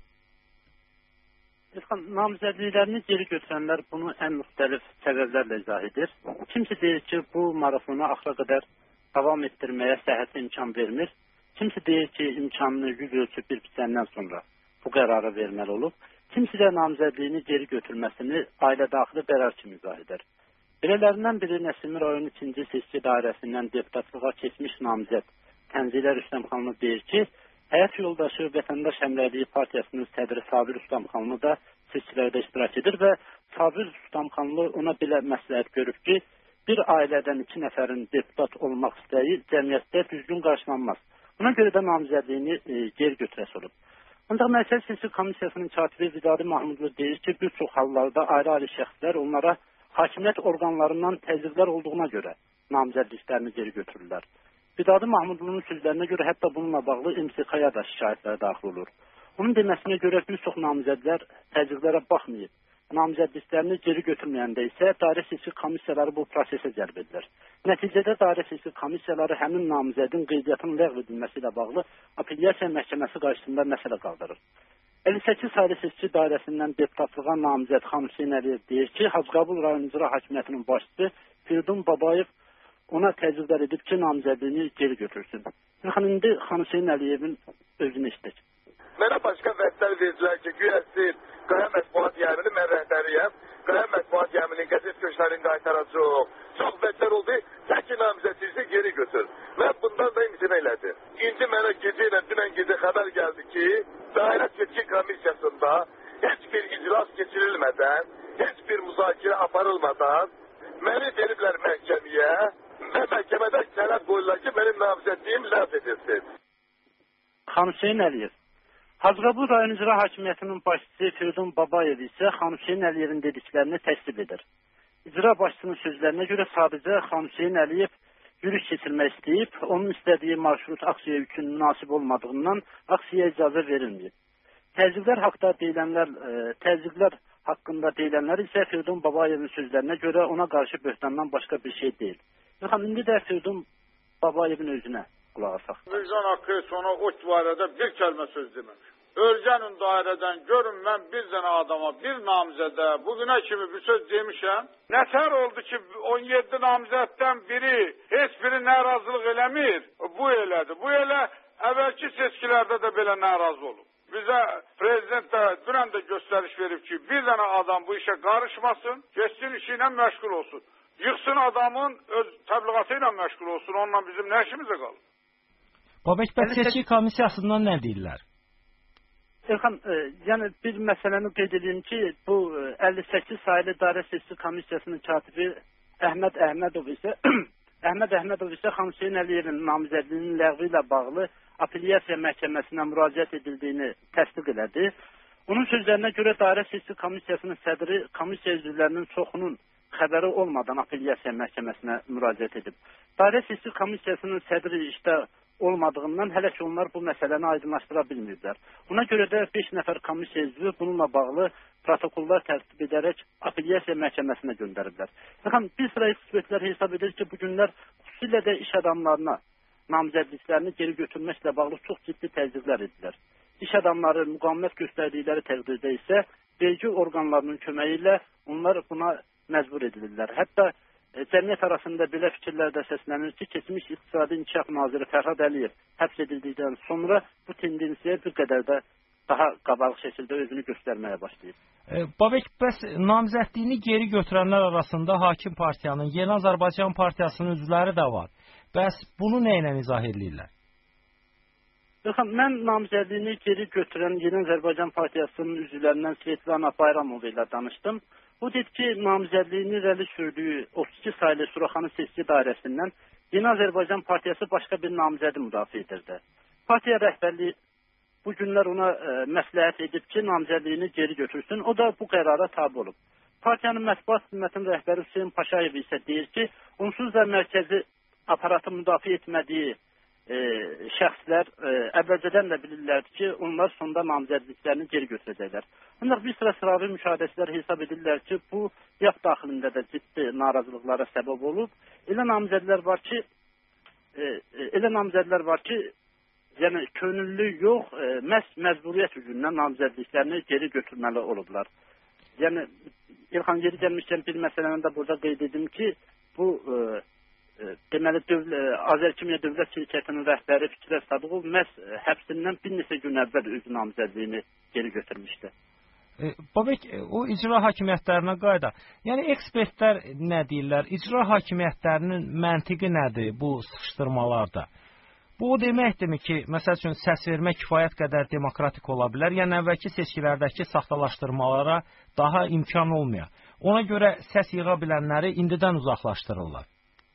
Namizədliklərini geri götürənlər bunu ən müxtəlif səbəblərlə izah edir. Kimsə deyir ki, bu marafonu axıra qədər davam etdirməyə səhhəti imkan vermir. Kimsə deyir ki, imkanını yüz ölçüb bir pisəndən sonra bu qərara verməli olub. Kimsə də namizədliyini geri götürməsini ailə daxili qərar kimi izah edir. Belələrindən biri Nəsimi rayon ikinci seçki dairəsindən deputatlığa keçmiş namizəd Tənzilə Rüstəmxanlı deyir ki, həyat yoldaşı Vətəndaş Həmrəyliyi Partiyasının sədri Sabir Rüstəmxanlı da seçkilərdə iştirak edir və Sabir Rüstəmxanlı ona belə məsləhət görüb ki, bir ailədən iki nəfərin deputat olmaq istəyi cəmiyyətdə düzgün qarşılanmaz. Ona görə də namizədliyini e, geri götürəsi olub. Ancaq Mərkəzi Seçki Komissiyasının katibi Vidadi Mahmudlu deyir ki, bir çox hallarda ayrı-ayrı şəxslər onlara hakimiyyət orqanlarından təzyiqlər olduğuna görə namizədliklərini geri götürürlər. Vidadi Mahmudlunun sözlərinə görə hətta bununla bağlı M S K-ya da şikayətlər daxil olur. Onun deməsinə görə bir çox namizədlər təzyiqlərə baxmayıb. Namizədliklərini geri götürməyəndə isə dairə seçki komissiyaları bu prosesə cəlb edilir. Nəticədə dairə seçki komissiyaları həmin namizədin qeydiyyatının ləğv edilməsi ilə bağlı apellyasiya məhkəməsi qarşısında məsələ qaldırır. əlli səkkiz saylı seçki dairəsindən deputatlığa namizəd Xan Hüseyn Əliyev deyir ki, Hacıqabul rayon icra hakimiyyətinin başçısı Firidun Babayev ona təzyiqlər edib ki, namizədliyini geri götürsün. İndi Xan Hüseyn Əliyevin özünü işlədik. Mənə başqa vəzlər verdilər ki, güyəsiz Qaya Mətbuat Yəmini mən rəhbəriyəm. Qaya Mətbuat Yəminin qəzet köşklərini qaytaracaq. Çox vəzlər oldu, təki namizədliyi geri götür. Mən bundan da imtina elədim. İndi mənə gecə ilə dünən gecə xəbər gəldi ki, dairə seçki komissiyasında heç bir iclas keçirilmədən, heç bir müzakirə aparılmadan məni veriblər məhkəməyə və məhkəmədə tələb qoyurlar ki, mənim namizədliyim ləğv edilsin. Xan Hüseyn Əliyev. Hacıqabul rayon icra hakimiyyətinin başçısı Firidun Babayev isə Xan Hüseyn Əliyevin dediklərini təsdiq edir. İcra başçısının sözlərinə görə sadəcə Xan Hüseyn Əliyev yürüş keçirmək istəyib, onun istədiyi marşrut aksiya üçün münasib olmadığından aksiyaya icazə verilməyib. Təzyiqlər haqqında deyilənlər, e, təzyiqlər haqqında deyilənlər isə Firidun Babayevin sözlərinə görə ona qarşı böhtandan başqa bir şey deyil. Yaxın indi də Firidun Babayevin özünə qulaq asaq. Vicdan haqqı sonra o barədə bir kəlmə söz deməmiş. Ölkənin dairədən görün, mən bir dənə adama, bir namizədə bugünə kimi bir söz demişəm. Nətər oldu ki, on yeddi namizəddən biri heç biri narazılıq eləmir, bu elədi. Bu elə əvvəlki seçkilərdə də belə narazı olub. Bizə prezident də dünən də göstəriş verib ki, bir dənə adam bu işə qarışmasın, geçsin işi ilə məşğul olsun. Yıxsın adamın öz təbliğatı ilə məşğul olsun, onunla bizim nə işimizə qalır? Babək bəs seçki komissiyasından nə deyirlər? Elxan, e, yəni bir məsələni qeyd edeyim ki, bu əlli səkkiz saylı dairə seçki komissiyasının katibi Əhməd Əhmədov isə Əhməd Əhmədov isə Xan Hüseyn Əliyevin namizədliyinin ləğvi ilə bağlı apellyasiya məhkəməsinə müraciət edildiyini təsdiq elədi. Onun sözlərinə görə Dairə Seçki Komissiyasının sədri komissiya üzvlərinin çoxunun xəbəri olmadan apellyasiya məhkəməsinə müraciət edib. Dairə Seçki Komissiyasının sədri işdə olmadığından hələ ki onlar bu məsələni aydınlaşdıra bilmirlər. Buna görə də beş nəfər komissiya üzvü bununla bağlı protokollar tərtib edərək apellyasiya məhkəməsinə göndəriblər. Baxın, bir sıra ekspertlər hesab edir ki, bu günlər xüsusilə də iş adamlarına namizədliklərini geri götürməklə bağlı çox ciddi təzyiqlər edilər. İş adamları müqavimət göstərdikləri təqdirdə isə vergi orqanlarının köməyi ilə onlar buna məcbur edilirlər. Hətta e, cəmiyyət arasında belə fikirlər də səslənir ki, keçmiş İqtisadi İnkişaf Naziri Fərhad Əliyev həbs edildikdən sonra bu tendensiya bir qədər də daha qabarıq şəkildə özünü göstərməyə başlayıb. E, Babək, bəs namizədliyini geri götürənlər arasında Hakim Partiyanın, Yeni Azərbaycan Partiyasının üzvləri də var. Bəs bunu nə ilə izah edirlər? Baxın, mən namizədliyini geri götürən Yeni Azərbaycan Partiyasının üzvlərindən Svetlana Bayramova ilə danışdım. O dedi ki, namizədliyini irəli sürdüyü otuz iki saylı Suraxanı seçki dairəsindən Yeni Azərbaycan Partiyası başqa bir namizədi müdafiə edirdi. Partiya rəhbərliyi bu günlər ona e, məsləhət edib ki, namizədliyini geri götürsün. O da bu qərara tabi olub. Partiyanın mətbuat xidmətinin rəhbəri Hüseyn Paşayev isə deyir ki, onsuz da mərkəzi aparatı müdafiə etmədiyi e, şəxslər e, əvvəlcədən də bilirlərdi ki, onlar sonda namizədliklərini geri götürəcəklər. Ancaq bir sıra sıravi müşahidəçilər hesab edirlər ki, bu yap daxilində də ciddi narazılıqlara səbəb olub. Elə namizədlər var ki, e, elə namizədlər var ki, yəni könüllü yox, e, məhz məcburiyyət üzündən namizədliklərini geri götürməli olublar. Yəni, İlxan yeri gəlmişkən bir məsələni də burada qeyd edim ki, bu e, e, deməli dövlə, Azərkimya Dövlət Şirkətinin rəhbəri Fikrət Sadıqov məhz həbsindən bir neçə gün əvvəl öz namizədliyini geri götürmüşdü. E, Babək, o icra hakimiyyətlərinə qayda. Yəni ekspertlər nə deyirlər? İcra hakimiyyətlərinin məntiqi nədir bu sıxışdırmalarda? Bu o deməkdirmi ki, məsəl üçün səs vermə kifayət qədər demokratik ola bilər, yəni əvvəlki seçkilərdəki saxtalaşdırmalara daha imkan olmuyor. Ona görə səs yığa bilənləri indidən uzaqlaşdırırlar.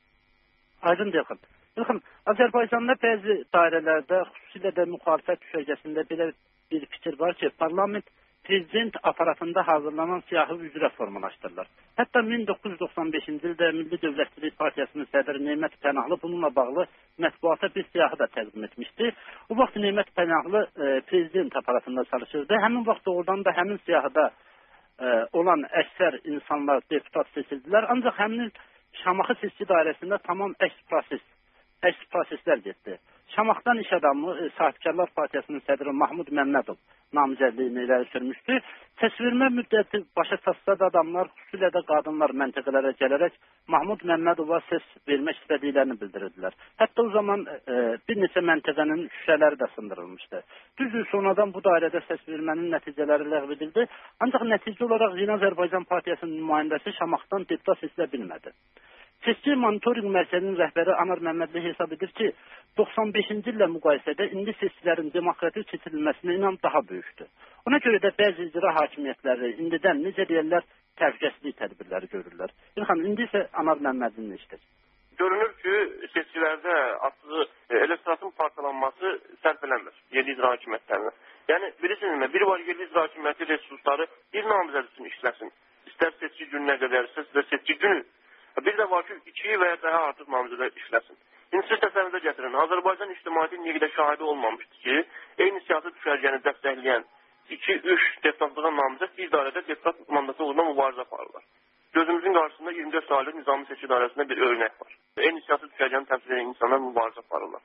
Aydın deyil. Baxın, Azərbaycanda bəzi dairələrdə, xüsusilə də müxalifət düşərgəsində belə bir fikir var ki, parlament prezident aparatında hazırlanan siyahı üzrə formalaşdırılır. Hətta min doqquz yüz doxsan beşinci ildə Milli Dövlətçilik Partiyasının sədri Nemət Pənahlı bununla bağlı mətbuata bir siyahı da təqdim etmişdi. O vaxt Nemət Pənahlı e, prezident aparatında çalışırdı. Həmin vaxt doğrudan da həmin siyahıda e, olan əksər insanlar deputat seçildilər. Ancaq həmin Şamaxı seçki dairəsində tamam əks proses, əks proseslər getdi. Şamaxıdan iş adamı e, Sahibkarlar Partiyasının sədri Mahmud Məmmədov namizədliyini irəli sürmüşdü. Təsvirmə müddəti başa çatsa da adamlar, xüsusilə də qadınlar məntəqələrə gələrək Mahmud Məmmədova səs vermək istədiklərini bildirdilər. Hətta o zaman e, bir neçə məntəqənin şüşələri də sındırılmışdı. Düzdür, sonradan bu dairədə səs vermənin nəticələri ləğv edildi. Ancaq nəticə olaraq Yeni Azərbaycan Partiyasının nümayəndəsi Şamaxıdan deputat seçilə bilmədi. Seçki monitorinq mərkəzinin rəhbəri Anar Məmmədli hesab edir ki, doxsan beşinci illə müqayisədə indi seçkilərin demokratik keçirilməsinə inam daha böyükdür. Ona görə də bəzi icra hakimiyyətləri indidən necə deyirlər, təhlükəsizlik tədbirləri görürlər. İlxan, indi isə Anar Məmmədlinin işdir. Görünür ki, seçkilərdə atdığı elektoratın parçalanması sərf eləmir yerli icra hakimiyyətlərinə. Yəni, bilirsinizmi, bir var yerli icra hakimiyyəti resursları bir namizəd üçün işləsin. İstər seçki gününə qədər, istər seçki günü. Bir də var ki, iki və ya daha artıq namizədə işləsin. İndi siz təsəvvürdə gətirin, Azərbaycan ictimaiyyəti indiyə şahidi olmamışdı ki, eyni siyasi düşərgəni dəstəkləyən iki üç deputatlığa namizəd bir dairədə deputat mandatı uğruna mübarizə aparırlar. Gözümüzün qarşısında iyirmi dörd saylı nizami seçki dairəsində bir örnək var. Eyni siyasi düşərgəni təmsil edən insanlar mübarizə aparırlar.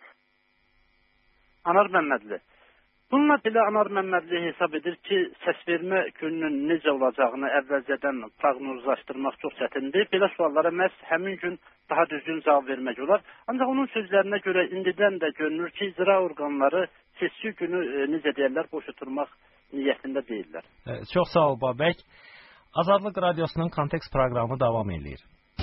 Anar Məmmədli. Bununla belə Anar Məmmədli hesab edir ki, səsvermə gününün necə olacağını əvvəlcədən proqnozlaşdırmaq çox çətindir. Belə suallara məhz həmin gün daha düzgün cavab vermək olar. Ancaq onun sözlərinə görə indidən də görünür ki, icra orqanları seçki günü e, necə deyirlər, boş oturmaq niyyətində deyirlər. E, çox sağ ol Babək. Azadlıq Radiosunun Kontekst proqramı davam edir.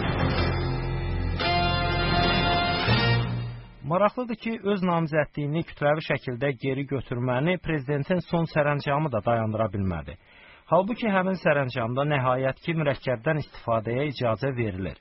Maraqlıdır ki, öz namizədliyini kütləvi şəkildə geri götürməni prezidentin son sərəncamı da dayandıra bilmədi. Halbuki həmin sərəncamda nəhayət ki, mürəkkəbdən istifadəyə icazə verilir.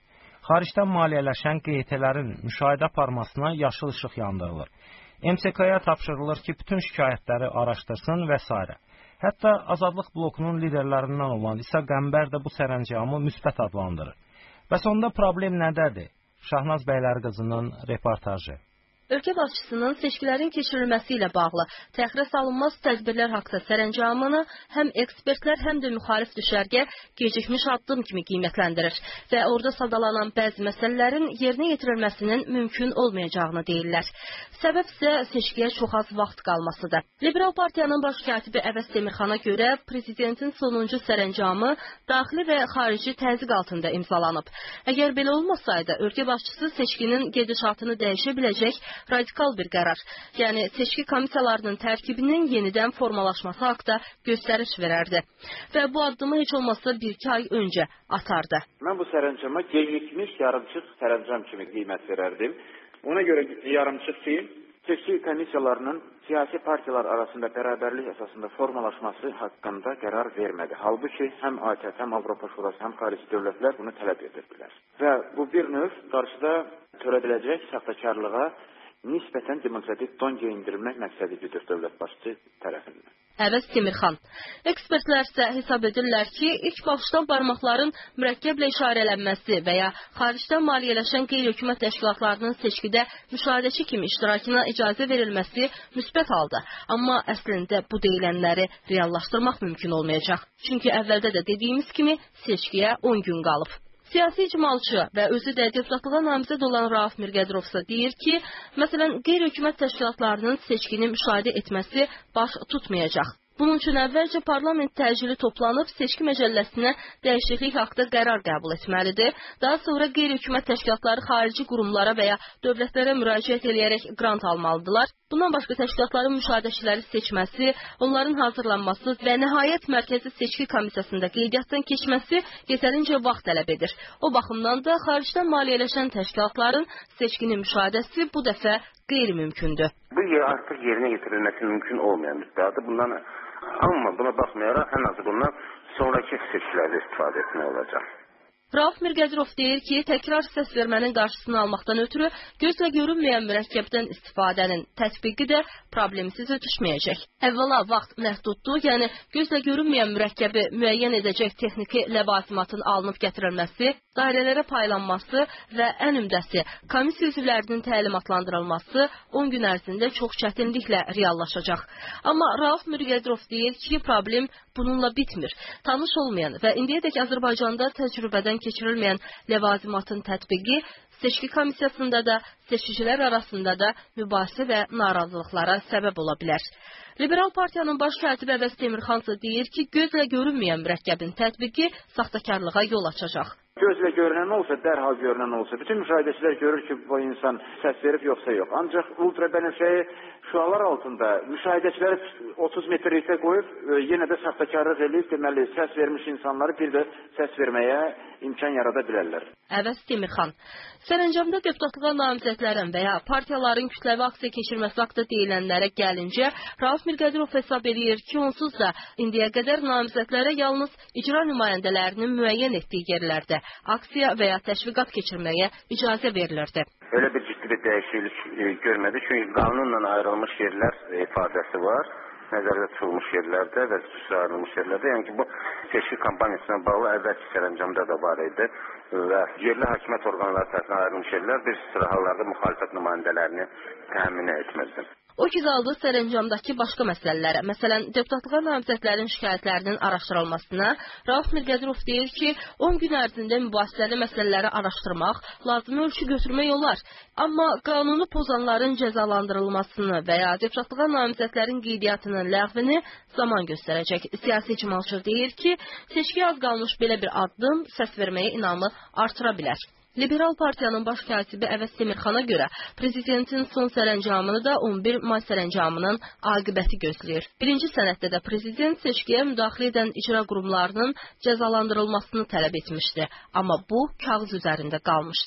Xaricdən maliyyələşən Q Y T-lərin müşahidə aparmasına yaşıl işıq yandırılır. M S K-ya tapşırılır ki, bütün şikayətləri araşdırsın və s. Hətta Azadlıq blokunun liderlərindən olan İsa Qəmbər də bu sərəncamı müsbət adlandırır. Bəs onda problem nədədir? Şahnaz bəyləri qızının reportajı. Ölkə başçısının seçkilərin keçirilməsi ilə bağlı təxirə salınmaz tədbirlər haqqında sərəncamını həm ekspertlər, həm də müxalif düşərgə gecikmiş addım kimi qiymətləndirir və orada sadalanan bəzi məsələlərin yerinə yetirilməsinin mümkün olmayacağını deyirlər. Səbəb isə seçkiyə çox az vaxt qalmasıdır. Liberal partiyanın baş katibi Əvəz Demirxana görə prezidentin sonuncu sərəncamı daxili və xarici təzyiq altında imzalanıb. Əgər belə olmasaydı, ölkə başçısı seçkinin gedişatını dəyişə biləcək radikal bir qərar, yəni seçki komissiyalarının tərkibinin yenidən formalaşması haqqında göstəriş verərdi və bu addımı heç olmazsa bir-iki ay öncə atardı. Mən bu sərəncama gecikmiş yarımçıq sərəncam kimi qiymət verərdim. Ona görə yarımçıq ki, seçki komissiyalarının siyasi partiyalar arasında bərabərlik əsasında formalaşması haqqında qərar vermədi. Halbuki həm A K P, həm Avropa Şurası, həm xarici dövlətlər bunu tələb edirdilər. Və bu bir növ qarşıda törədiləcək saxtakarlığa nisbətən demokratik don geyindirilmək məqsədi güdür dövlət başçısı tərəfindən. Əvəz Demirxan. Ekspertlər isə hesab edirlər ki, ilk baxışdan barmaqların mürəkkəblə işarələnməsi və ya xaricdən maliyyələşən qeyri-hökumət təşkilatlarının seçkidə müşahidəçi kimi iştirakına icazə verilməsi müsbət haldır. Amma əslində bu deyilənləri reallaşdırmaq mümkün olmayacaq. Çünki əvvəldə də dediyimiz kimi seçkiyə on gün qalıb. Siyasi icmalçı və özü də deputatlığa namizəd olan Rauf Mirgədrov isə deyir ki, məsələn, qeyri-hökumət təşkilatlarının seçkini müşahidə etməsi baş tutmayacaq. Bunun üçün əvvəlcə parlament təcili toplanıb seçki məcəlləsinə dəyişiklik haqqında qərar qəbul etməlidir. Daha sonra qeyri-hökumət təşkilatları xarici qurumlara və ya dövlətlərə müraciət edərək qrant almalıdırlar. Bundan başqa təşkilatların müşahidəçiləri seçməsi, onların hazırlanması və nəhayət Mərkəzi Seçki Komissiyasında qeydiyyatdan keçməsi yetərincə vaxt tələb edir. O baxımdan da xaricdən maliyyələşən təşkilatların seçkinin müşahidəsi bu dəfə qeyri-mümkündür. Bu artıq yerinə yetirilməsi mümkün olmayan müddədir. Bundan amma buna baxmayaraq ən azı bundan sonraki seçkilərdə istifadə etmək olacaq. Rauf Mirgədrov deyir ki, təkrar səs vermənin qarşısını almaqdan ötürü gözlə görünməyən mürəkkəbdən istifadənin tətbiqi də problemsiz ötüşməyəcək. Əvvəla vaxt məhduddur, yəni gözlə görünməyən mürəkkəbi müəyyən edəcək texniki ləvazimatın alınıb gətirilməsi, dairələrə paylanması və ən ümdəsi komissiya üzvlərinin təlimatlandırılması on gün ərzində çox çətinliklə reallaşacaq. Amma Rauf Mirgədrov deyir ki, problem bununla bitmir. Tanış olmayan və indiyədək Azərbaycanda təcrübədən keçirilməyən ləvazimatın tətbiqi seçki komissiyasında da, seçicilər arasında da mübahisə və narazılıqlara səbəb ola bilər. Liberal partiyanın baş katibi Əvəz Demirxan deyir ki, gözlə görünməyən mürəkkəbin tətbiqi saxtakarlığa yol açacaq. Gözlə görünən olsa, dərhal görünən olsa, bütün müşahidəçilər görür ki, bu insan səs verib yoxsa yox. Ancaq ultra bənövşəyi şüalar altında müşahidəçiləri otuz metrlikdə qoyub, yenə də saxtakarlıq edib, deməli, səs vermiş insanları bir də səs verməyə imkan yarada bilərlər. Əvəz Demirxan. Sərəncamda deputatlığa namizədlərin və ya partiyaların kütləvi aksiya keçirməsi haqqında deyilənlərə gəlincə, Rauf Mirgədrov hesab edir ki, onsuz da indiyə qədər namizədlərə yalnız icra nümayəndələrinin müəyyən etdiyi yerlərdə aksiya və ya təşviqat keçirməyə icazə verilirdi. Öyle bir ciddi bir değişiklik görmedi. Çünkü kanunla ayrılmış yerler ifadesi var. Nəzərdə tutulmuş yerlərdə və xüsusi ayrılmış yerlərdə. Yəni ki, bu seçki kampaniyasına bağlı əvvəlki sərəncamda da var idi və yerli hakimiyyət orqanları tərəfindən ayrılmış yerlər bir sıra hallarda müxalifət nümayəndələrini təmin etmirdi. O ki qaldı sərəncamdakı başqa məsələlərə. Məsələn, deputatlığa namizədlərin şikayətlərinin araşdırılmasına Rauf Mirgədrov deyir ki, on gün ərzində mübahisəli məsələləri araşdırmaq, lazımi ölçü götürmək olar. Amma qanunu pozanların cəzalandırılmasını və ya deputatlığa namizədlərin qeydiyyatının ləğvini zaman göstərəcək. Siyasi icmalçı deyir ki, seçkiyə az qalmış belə bir addım səs verməyə inamı artıra bilər. Liberal partiyanın baş katibi Əvəz Demirxana görə prezidentin son sərəncamını da on bir may sərəncamının aqibəti gözləyir. Birinci sənəddə də prezident seçkiyə müdaxilə edən icra qurumlarının cəzalandırılmasını tələb etmişdi. Amma bu kağız üzərində qalmışdı.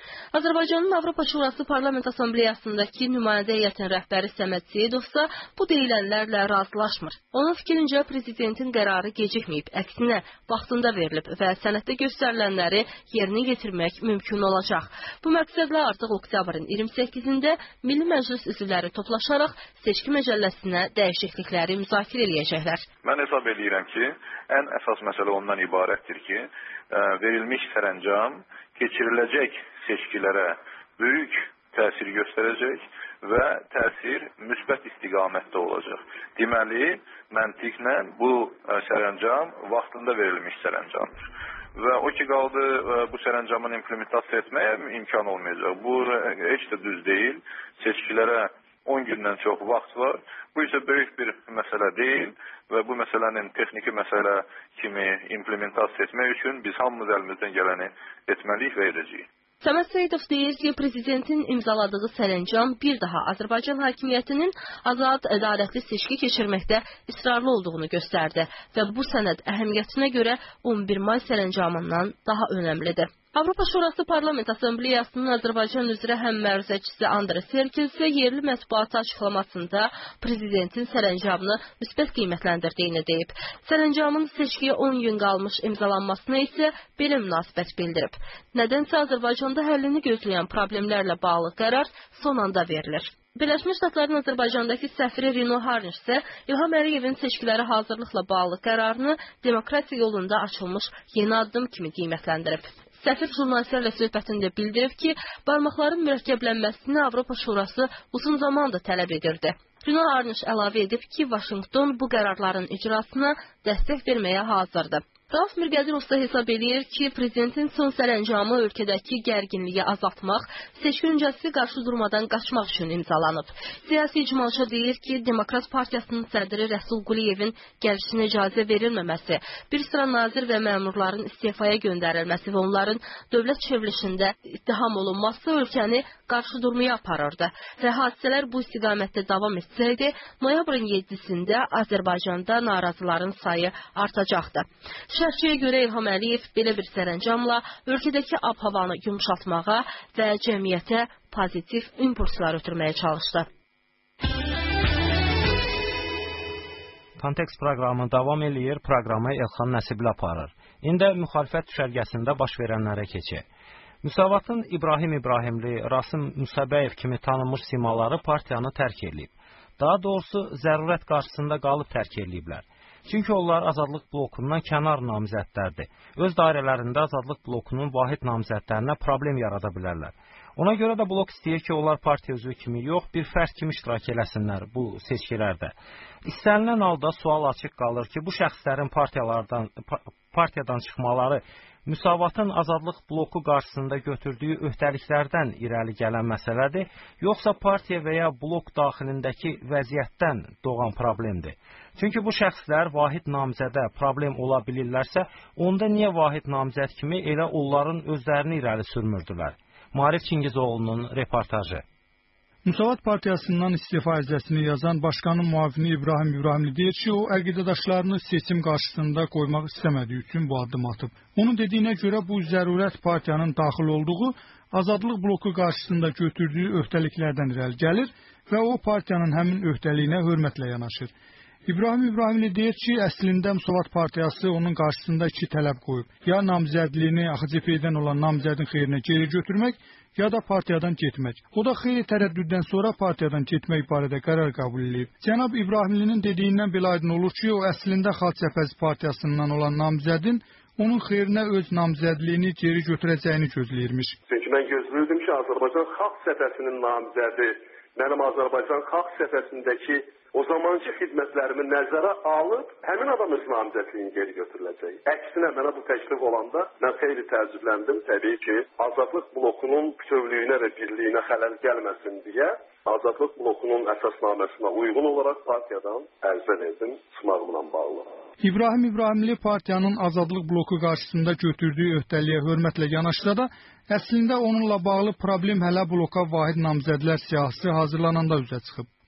Azərbaycanın Avropa Şurası Parlament Assambleyasındakı nümayəndə heyətinin rəhbəri Səməd Seyidov isə bu deyilənlərlə razılaşmır. Onun fikrincə prezidentin qərarı gecikməyib, əksinə vaxtında verilib və sənəddə göstərilənləri yerinə yetirmək mümkün olacaq. Bu məqsədlə artıq oktyabrın iyirmi səkkizində Milli Məclis üzvləri toplaşaraq seçki məcəlləsinə dəyişiklikləri müzakirə eləyəcəklər. Mən hesab edirəm ki, ən əsas məsələ ondan ibarətdir ki, verilmiş sərəncam keçiriləcək seçkilərə böyük təsir göstərəcək və təsir müsbət istiqamətdə olacaq. Deməli, məntiqlə bu sərəncam vaxtında verilmiş sərəncamdır. Və o ki qaldı bu sərəncamın implementasiya etməyə imkan olmayacaq. Bu heç də düz deyil. Seçkilərə on gündən çox vaxt var. Bu isə böyük bir məsələ deyil və bu məsələnin texniki məsələ kimi implementasiya etmək üçün biz hamımız əlimizdən gələni etməliyik və edəcəyik. Səməd Seyidov deyir ki, prezidentin imzaladığı sərəncam bir daha Azərbaycan hakimiyyətinin azad, ədalətli seçki keçirməkdə israrlı olduğunu göstərdi və bu sənəd əhəmiyyətinə görə on bir may sərəncamından daha önəmlidir. Avropa Şurası Parlament Assambleyasının Azərbaycan üzrə həmməruzəçisi Andres Herkel isə yerli mətbuata açıqlamasında prezidentin sərəncamını müsbət qiymətləndirdiyini deyib. Sərəncamın seçkiyə on gün qalmış imzalanmasına isə belə münasibət bildirib. Nədənsə Azərbaycanda həllini gözləyən problemlərlə bağlı qərar son anda verilir. Birləşmiş Ştatların Azərbaycandakı səfiri Rino Harniş isə İlham Əliyevin seçkilərə hazırlıqla bağlı qərarını demokratiya yolunda açılmış yeni addım kimi qiymətləndirib. Səfir jurnalistlərlə söhbətində bildirib ki, barmaqların mürəkkəblənməsini Avropa Şurası uzun zamandır tələb edirdi. Rino Harniş əlavə edib ki, Vaşinqton bu qərarların icrasına dəstək verməyə hazırdır. Rauf Mirqədirov da hesab edir ki, prezidentin son sərəncamı ölkədəki gərginliyi azaltmaq, seçki öncəsi qarşı durmadan qaçmaq üçün imzalanıb. Siyasi icmalçı deyir ki, Demokrat Partiyasının sədri Rəsul Quliyevin gəlişinə icazə verilməməsi, bir sıra nazir və məmurların istifaya göndərilməsi və onların dövlət çevrilişində ittiham olunması ölkəni qarşı durmaya aparırdı və hadisələr bu istiqamətdə davam etsəydi, noyabrın yeddisində Azərbaycanda narazıların sayı artacaqdı. Şərhçiyə görə İlham Əliyev belə bir sərəncamla ölkədəki ab-havanı yumşaltmağa və cəmiyyətə pozitiv impulslar ötürməyə çalışdı. Kontekst proqramı davam eləyir, proqramı Elxan Nəsibli aparır. İndi müxalifət düşərgəsində baş verənlərə keçək. Müsavatın İbrahim İbrahimli, Rasim Musabəyev kimi tanınmış simaları partiyanı tərk edib. Daha doğrusu zərurət qarşısında qalıb tərk ediblər. Çünki onlar Azadlıq blokundan kənar namizədlərdir. Öz dairələrində Azadlıq blokunun vahid namizədlərinə problem yarada bilərlər. Ona görə də blok istəyir ki, onlar partiya üzvü kimi yox, bir fərd kimi iştirak eləsinlər bu seçkilərdə. İstənilən halda sual açıq qalır ki, bu şəxslərin partiyalardan, partiyadan çıxmaları Müsavatın Azadlıq bloku qarşısında götürdüyü öhdəliklərdən irəli gələn məsələdir, yoxsa partiya və ya blok daxilindəki vəziyyətdən doğan problemdir. Çünki bu şəxslər vahid namizədə problem ola bilirlərsə, onda niyə vahid namizəd kimi elə onların özlərini irəli sürmürdülər? Marif Çingizoğlu'nun reportajı. Müsavat Partiyasından istifa ərizəsini yazan başkanın müavini İbrahim İbrahimli deyir ki, o əqidədaşlarını seçim qarşısında qoymaq istəmədiyi üçün bu addım atıb. Onun dediyinə görə bu zərurət partiyanın daxil olduğu Azadlıq bloku qarşısında götürdüyü öhdəliklərdən irəli gəlir və o partiyanın həmin öhdəliyinə hörmətlə yanaşır. İbrahim İbrahimli deyir ki, əslində Müsavat Partiyası onun qarşısında iki tələb qoyub. Ya namizədliyini A X C P-dən olan namizədin xeyrinə geri götürmək, ya da partiyadan getmək. O da xeyli tərəddüddən sonra partiyadan getmək barədə qərar qəbul edib. Cənab İbrahimlinin dediyindən belə aydın olur ki, o əslində Xalq Cəbhəsi Partiyasından olan namizədin onun xeyrinə öz namizədliyini geri götürəcəyini gözləyirmiş. Çünki mən gözləyirdim ki, Azərbaycan Xalq Cəbhəsinin namizədi mənim Azərbaycan Xalq Cəbhəsindəki o zamankı xidmətlərimi nəzərə alıb, həmin adam öz namizədliyini geri götürüləcək. Əksinə, mənə bu təklif olanda mən xeyli təəccübləndim. Təbii ki, Azadlıq blokunun bütövlüyünə və birliyinə xələl gəlməsin deyə Azadlıq blokunun əsasnaməsinə uyğun olaraq partiyadan ərizə verdim çıxmağımla bağlı. İbrahim İbrahimli partiyanın Azadlıq bloku qarşısında götürdüyü öhdəliyə hörmətlə yanaşsa da, əslində onunla bağlı problem hələ bloka vahid namizədlər siyahısı hazırlananda üzə çıxıb.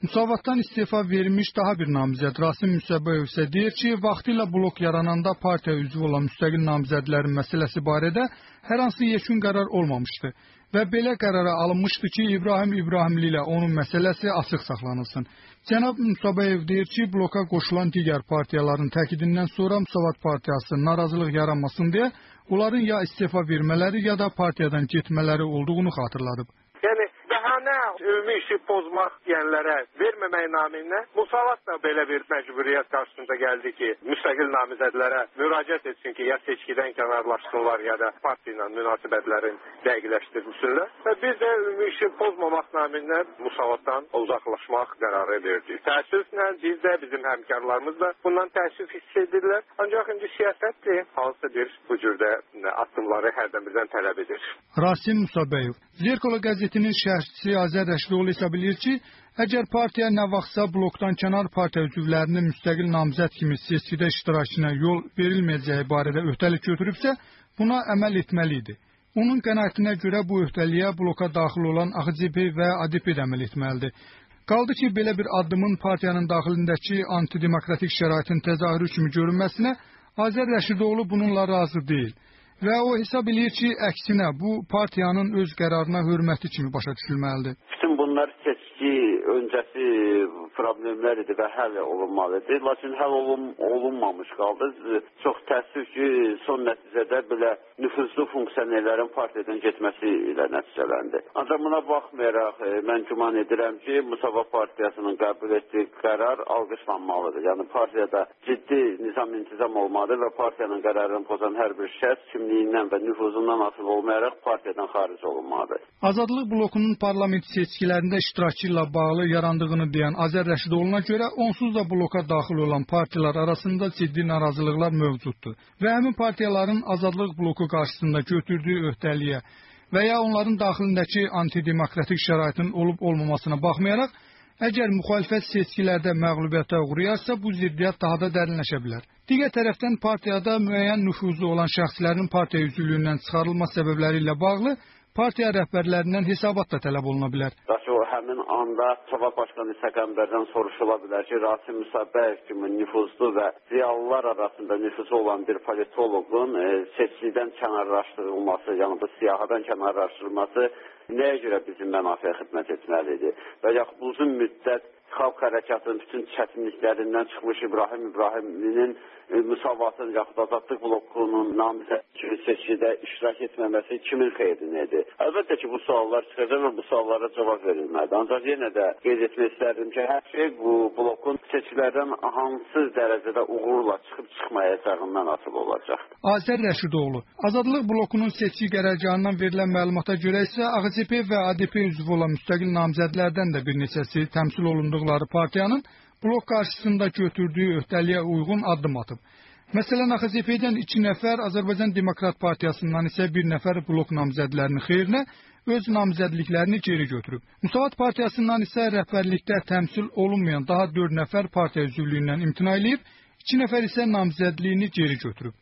Müsavatdan istefa verilmiş daha bir namizəd Rasim Müsəbbəyev isə deyir ki, vaxtilə blok yarananda partiya üzvü olan müstəqil namizədlərin məsələsi barədə hər hansı yekun qərar olmamışdı və belə qərara alınmışdı ki, İbrahim İbrahimli ilə onun məsələsi açıq saxlanılsın. Cənab Müsəbbəyev deyir ki, bloka qoşulan digər partiyaların təkidindən sonra Müsavat partiyası narazılıq yaranmasın deyə onların ya istefa vermələri ya da partiyadan getmələri olduğunu xatırladıb. Yəni bəhanə ümumi işi pozmaq deyənlərə verməmək naminə Musavat da belə bir məcburiyyət qarşısında gəldi ki, müstəqil namizədlərə müraciət etsin ki, ya seçkidən kənarlaşsınlar ya da partiya ilə münasibətlərin dəqiqləşdirsinlər. Və biz də ümumi işi pozmamaq naminə Musavatdan uzaqlaşmaq qərarı verdik. Təəssüflə biz də, bizim həmkarlarımız da bundan təəssüf hiss edirlər. Ancaq indi siyasətdir, hansısa bir bu cürdə addımları hərdən birdən tələb edir. Rasim Müsəbbəyev Zerkolo qəzetinin şərhçisi Azər Rəşidoğlu hesab edir ki, əgər partiya nə vaxtsa blokdan kənar partiya üzvlərinin müstəqil namizəd kimi seçkidə iştirakına yol verilməyəcəyi barədə öhdəlik götürübsə, buna əməl etməli idi. Onun qənaətinə görə bu öhdəliyə bloka daxil olan A X C P və A D P də əməl etməlidir. Qaldı ki, belə bir addımın partiyanın daxilindəki antidemokratik şəraitin təzahürü kimi görünməsinə Azər Rəşidoğlu bununla razı deyil. Və o hesab edir ki, əksinə bu partiyanın öz qərarına hörməti kimi başa düşülməlidir. Bütün bunlar seçki öncəsi problemlər idi və həll olunmalıdır. Lakin həll olun, olunmamış qaldı. Çox təəssüf ki, son nəticədə belə nüfuzlu funksionerlərin partiyadan getməsi ilə nəticələndi. Ancaq buna baxmayaraq, mən güman edirəm ki, Musavat partiyasının qəbul etdiyi qərar alqışlanmalıdır. Yəni partiyada ciddi nizam intizam olmalıdır və partiyanın qərarını pozan hər bir şəxs kimliyindən və nüfuzundan asılı olmayaraq partiyadan xaric olunmalıdır. Azadlıq blokunun parlament seçkilərində iştirakı ilə bağlı yarandığını deyən Azər Rəşidoğlu'na görə onsuz da bloka daxil olan partiyalar arasında ciddi narazılıqlar mövcuddur və həmin partiyaların Azadlıq bloku qarşısında götürdüyü öhdəliyə və ya onların daxilindəki antidemokratik şəraitin olub-olmamasına baxmayaraq, əgər müxalifət seçkilərdə məğlubiyyətə uğrayarsa, bu ziddiyyət daha da dərinləşə bilər. Digər tərəfdən partiyada müəyyən nüfuzu olan şəxslərin partiya üzvlüyündən çıxarılma səbəbləri ilə bağlı partiya rəhbərlərindən hesabat da tələb oluna bilər. O həmin anda Musavat Başqanı Səqəmbərdən soruşula bilər ki, Rasim Müsəbbəyev kimi nüfuzlu və ziyalılar arasında nüfuzu olan bir politoloqun e, seçkidən kənarlaşdırılması, yəni bu siyahadan kənarlaşdırılması nəyə görə bizim mənafiyə xidmət etməlidir? Və yaxud uzun müddət xalq hərəkatının bütün çətinliklərindən çıxmış İbrahim İbrahimlinin e, Musavatın yaxud Azadlıq blokunun namizəd kimi seçkidə iştirak etməməsi kimin xeyrinədir? Əlbəttə ki, bu suallar çıxacaq və bu suallara cavab verilməlidir. Ancaq yenə də qeyd etmək istərdim ki, hər şey bu blokun seçkilərdən hansı dərəcədə uğurla çıxıb çıxmayacağından asılı olacaq. Azər Rəşidoğlu, Azadlıq blokunun seçki qərargahından verilən məlumata görə isə A X C P və A D P üzvü olan müstəqil namizədlərdən də bir neçəsi təmsil olunduqları partiyanın blok qarşısında götürdüyü öhdəliyə uyğun addım atıb. Məsələn, A X C P-dən iki nəfər, Azərbaycan Demokrat Partiyasından isə bir nəfər blok namizədlərinin xeyrinə öz namizədliklərini geri götürüb. Musavat Partiyasından isə rəhbərlikdə təmsil olunmayan daha dörd nəfər partiya üzvlüyündən imtina edib, iki nəfər isə namizədliyini geri götürüb.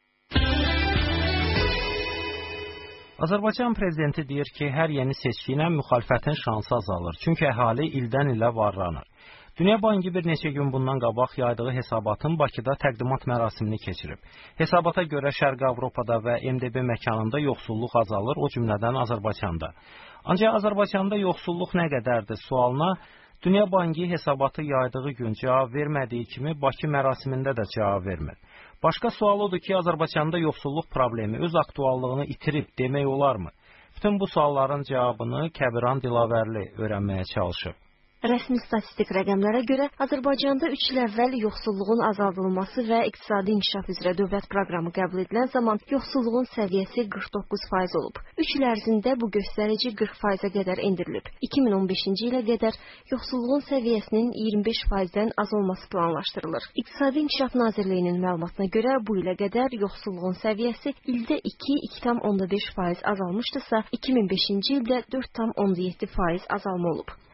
Azərbaycan prezidenti deyir ki, hər yeni seçki ilə müxalifətin şansı azalır, çünki əhali ildən ilə varlanır. Dünya Bankı bir neçə gün bundan qabaq yaydığı hesabatın Bakıda təqdimat mərasimini keçirib. Hesabata görə Şərqi Avropada və M D B məkanında yoxsulluq azalır, o cümlədən Azərbaycanda. Ancaq Azərbaycanda yoxsulluq nə qədərdir sualına Dünya Bankı hesabatı yaydığı gün cavab vermədiyi kimi Bakı mərasimində də cavab vermir. Başqa sual odur ki, Azərbaycanda yoxsulluq problemi öz aktuallığını itirib demək olarmı? Bütün bu sualların cavabını Kəbiran Dilavərli öyrənməyə çalışıb. Rəsmi statistik rəqəmlərə görə Azərbaycanda üç il əvvəl yoxsulluğun azaldılması və iqtisadi inkişaf üzrə dövlət proqramı qəbul edilən zaman yoxsulluğun səviyyəsi qırx doqquz faiz olub. üç il ərzində bu göstərici qırx faizə qədər endirilib. iki min on beşinci ilə qədər yoxsulluğun səviyyəsinin iyirmi beş faizdən az olması planlaşdırılır. İqtisadi İnkişaf Nazirliyinin məlumatına görə bu ilə qədər yoxsulluğun səviyyəsi ildə iki - iki tam onda beş faiz azalmışdısa, iki min beşinci ildə dörd tam onda yeddi faiz azalma olub.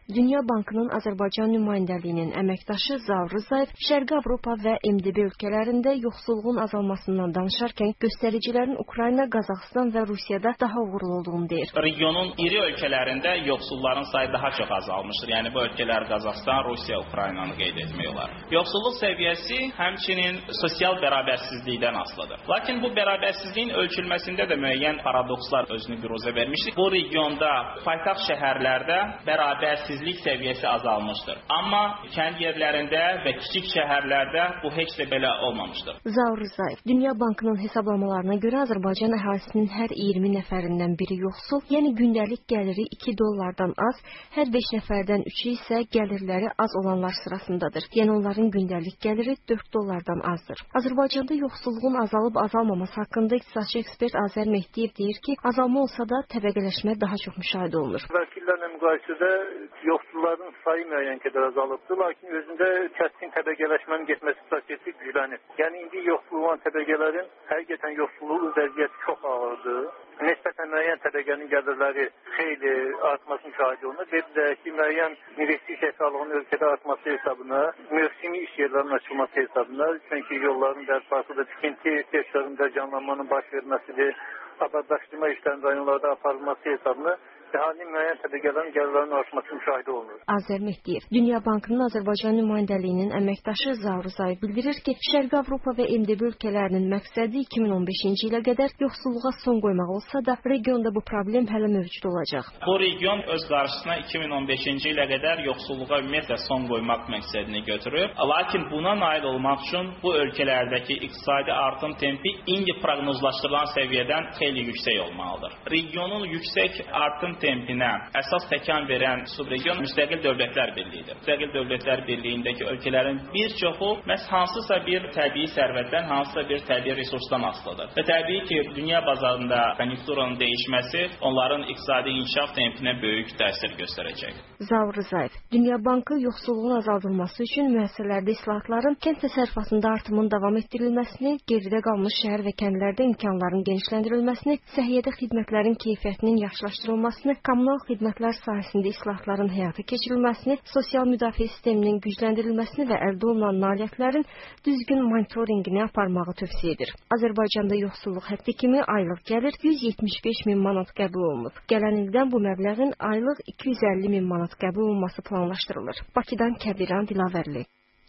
Dünya Bankının Azərbaycan nümayəndəliyinin əməkdaşı Zaur Rzayev Şərqi Avropa və M D B ölkələrində yoxsulluğun azalmasından danışarkən göstəricilərin Ukrayna, Qazaxıstan və Rusiyada daha uğurlu olduğunu deyir. Regionun iri ölkələrində yoxsulların sayı daha çox azalmışdır. Yəni bu ölkələr Qazaxıstan, Rusiya, Ukraynanı qeyd etmək olar. Yoxsulluq səviyyəsi həmçinin sosial bərabərsizlikdən asılıdır. Lakin bu bərabərsizliyin ölçülməsində də müəyyən paradokslar özünü büruzə vermişdir. Bu regionda paytaxt şəhərlərdə bərabərsizlik səviyyəsi azalmışdır. Amma kənd yerlərində və kiçik şəhərlərdə bu heç də belə olmamışdır. Zaur Rzayev, Dünya Bankının hesablamalarına görə Azərbaycan əhalisinin hər iyirmi nəfərindən biri yoxsul, yəni gündəlik gəliri iki dollardan az, hər beş nəfərdən üçü isə gəlirləri az olanlar sırasındadır. Yəni onların gündəlik gəliri dörd dollardan azdır. Azərbaycanda yoxsulluğun azalıb azalmaması haqqında iqtisadçı ekspert Azər Mehdiyev deyir ki, azalma olsa da təbəqələşmə daha çox müşahidə olunur. Vəkillərlə müqayisədə yoxsulların sayı müəyyən qədər azalıbdır, lakin özündə kəskin təbəqələşmənin getməsi prosesi güclənir. Yəni indi yoxsul olan təbəqələrin həqiqətən yoxsulluğu vəziyyəti çox ağırdır. Nisbətən müəyyən təbəqənin gəlirləri xeyli artması müşahidə olunur. Dedilər ki, müəyyən investisiya hesabının ölkədə artması hesabına, mövsümi iş yerlərinin açılması hesabına, çünki yolların bərpasıdır, tikinti sektorunda canlanmanın baş verməsidir, abadlaşdırma işlərinin rayonlarda aparılması hesabına əhalinin müəyyən təbəqələrin gəlirlərinin artması müşahidə olunur. Azər Mehdiyev, Dünya Bankının Azərbaycan nümayəndəliyinin əməkdaşı Zaur Rzayev bildirir ki, Şərqi Avropa və M D B ölkələrinin məqsədi iki min on beşinci ilə qədər yoxsulluğa son qoymaq olsa da, regionda bu problem hələ mövcud olacaq. Bu region öz qarşısına iki min on beşinci ilə qədər yoxsulluğa ümumiyyətlə son qoymaq məqsədini götürür. Lakin buna nail olmaq üçün bu ölkələrdəki iqtisadi artım tempi indi proqnozlaşdırılan səviyyədən xeyli yüksək olmalıdır. Regionun yüksək artım tempinə əsas təkan verən subregion Müstəqil Dövlətlər Birliyidir. Müstəqil Dövlətlər Birliyindəki ölkələrin bir çoxu məhz hansısa bir təbii sərvətdən, hansısa bir təbii resursdan asılıdır. Və təbii ki, dünya bazarında konjunkturanın dəyişməsi onların iqtisadi inkişaf tempinə böyük təsir göstərəcək. Zaur Rzayev, Dünya Bankı yoxsulluğun azaldılması üçün müəssisələrdə islahatların, kənd təsərrüfatında artımın davam etdirilməsini, geridə qalmış şəhər və kəndlərdə imkanların genişləndirilməsini, səhiyyədə xidmətlərin keyfiyyətinin yaxşılaşdırılmasını, kommunal xidmətlər sahəsində islahatların həyata keçirilməsini, sosial müdafiə sisteminin gücləndirilməsini və əldə olunan nailiyyətlərin düzgün monitorinqini aparmağı tövsiyə edir. Azərbaycanda yoxsulluq həddi kimi aylıq gəlir yüz yetmiş beş min manat qəbul olunub. Gələn ildən bu məbləğin aylıq iki yüz əlli min manat qəbul olunması planlaşdırılır. Bakıdan Kəbiran Dilavərli.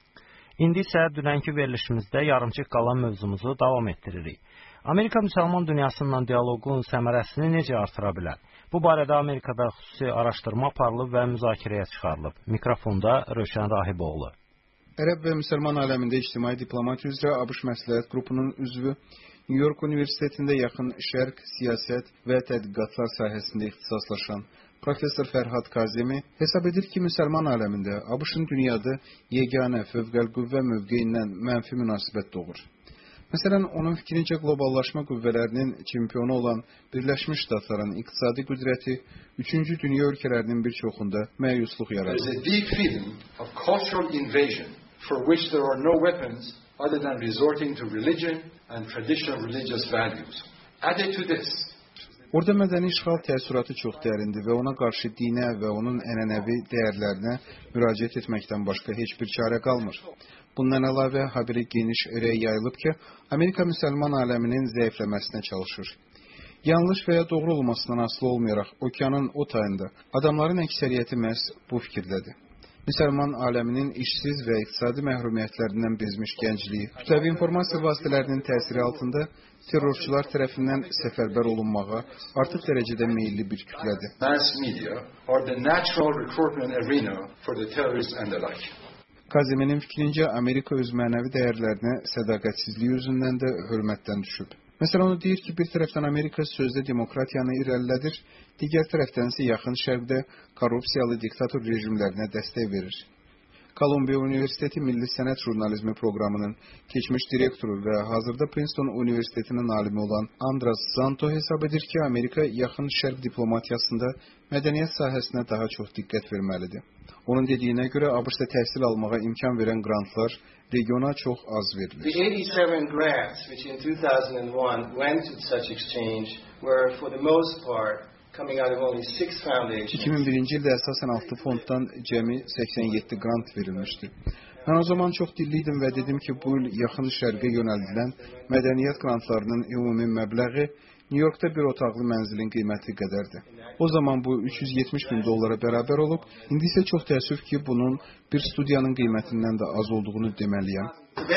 İndi isə dünənki verilişimizdə yarımçıq qalan mövzumuzu davam etdiririk. Amerika müsəlman dünyasından dialoqun səmərəsini necə artıra bilər? Bu barədə Amerikada xüsusi araşdırma aparılıb və müzakirəyə çıxarılıb. Mikrofonda Rövşən Rahiboğlu. Ərəb və müsəlman aləmində ictimai diplomatiya üzrə ABŞ məsləhət qrupunun üzvü, New York Universitetində yaxın şərq, siyasət və tədqiqatlar sahəsində ixtisaslaşan professor Fərhad Kazemi hesab edir ki, müsəlman aləmində ABŞ-ın dünyada yeganə fövqəlqüvvə mövqeyindən mənfi münasibət doğur. Məsələn, onun fikrincə qloballaşma qüvvələrinin çempionu olan Birləşmiş Ştatların iqtisadi qüdrəti üçüncü dünya ölkələrinin bir çoxunda məyusluq yaradır. There is a deep feeling of cultural invasion for which there are no weapons other than resorting to religion and traditional religious values. Added to this, orada mədəni işğal təəssüratı çox dərindir və ona qarşı dinə və onun ənənəvi dəyərlərinə müraciət etməkdən başqa heç bir çarə qalmır. Bundan əlavə, haberi geniş ərəyə yayılıb ki, Amerika müsəlman aləminin zəifləməsinə çalışır. Yanlış və ya doğru olmasından asılı olmayaraq, okeanın o tayında adamların əksəriyyəti məhz bu fikirdədir. Müsəlman aləminin işsiz və iqtisadi məhrumiyyətlərindən bezmiş gəncliyi, kütləvi informasiya vasitələrinin təsiri altında terrorçular tərəfindən səfərbər olunmağa artıq dərəcədə meyilli bir kütlədir. Mass media are the natural recruitment arena for the terrorists and the like. Kazeminin fikrincə, Amerika öz mənəvi dəyərlərinə sədaqətsizliyi üzündən də hörmətdən düşüb. Məsələn, onu deyir ki, bir tərəfdən Amerika sözdə demokratiyanı irəlilədir, digər tərəfdən isə yaxın şərqdə korrupsiyalı diktator rejimlərinə dəstək verir. Kolumbiya Universiteti Milli Sənət Jurnalizmi proqramının keçmiş direktoru və hazırda Princeton Universitetinin alimi olan Andras Santo hesab edir ki, Amerika yaxın şərq diplomatiyasında mədəniyyət sahəsinə daha çox diqqət verməlidir. Onun dediyinə görə ABŞ-da təhsil almağa imkan verən grantlar regiona çox az verilir. The eighty-seven grants which in two thousand one went to such exchange were for the most part iki min birinci ildə əsasən altı fonddan cəmi səksən yeddi qrant verilmişdi. Mən o zaman çox dilliydim və dedim ki, bu il yaxın şərqə yönəldilən mədəniyyət qrantlarının ümumi məbləği New Yorkda bir otaqlı mənzilin qiyməti qədərdir. O zaman bu üç yüz yetmiş min dollara bərabər olub, indi isə çox təəssüf ki, bunun bir studiyanın qiymətindən də az olduğunu deməliyəm.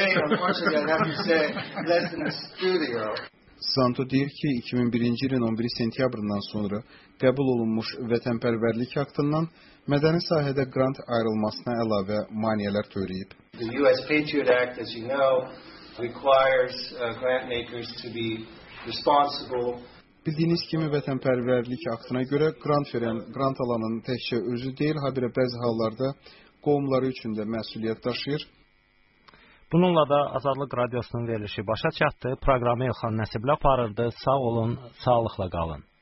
Santo deyir ki, iki min birinci ilin on biri sentyabrından sonra qəbul olunmuş vətənpərvərlik aktından mədəni sahədə qrant ayrılmasına əlavə maneələr törəyib. The U S Patriot Act, as you know, requires uh, grant makers to be responsible. Bildiyiniz kimi vətənpərvərlik aktına görə qrant verən, qrant alanın təkcə özü deyil, habelə bəzi hallarda qovumları üçün də məsuliyyət daşıyır. Bununla da Azadlıq Radiosunun verilişi başa çatdı. Proqramı Elxan Nəsiblə aparırdı. Sağ olun, sağlıqla qalın.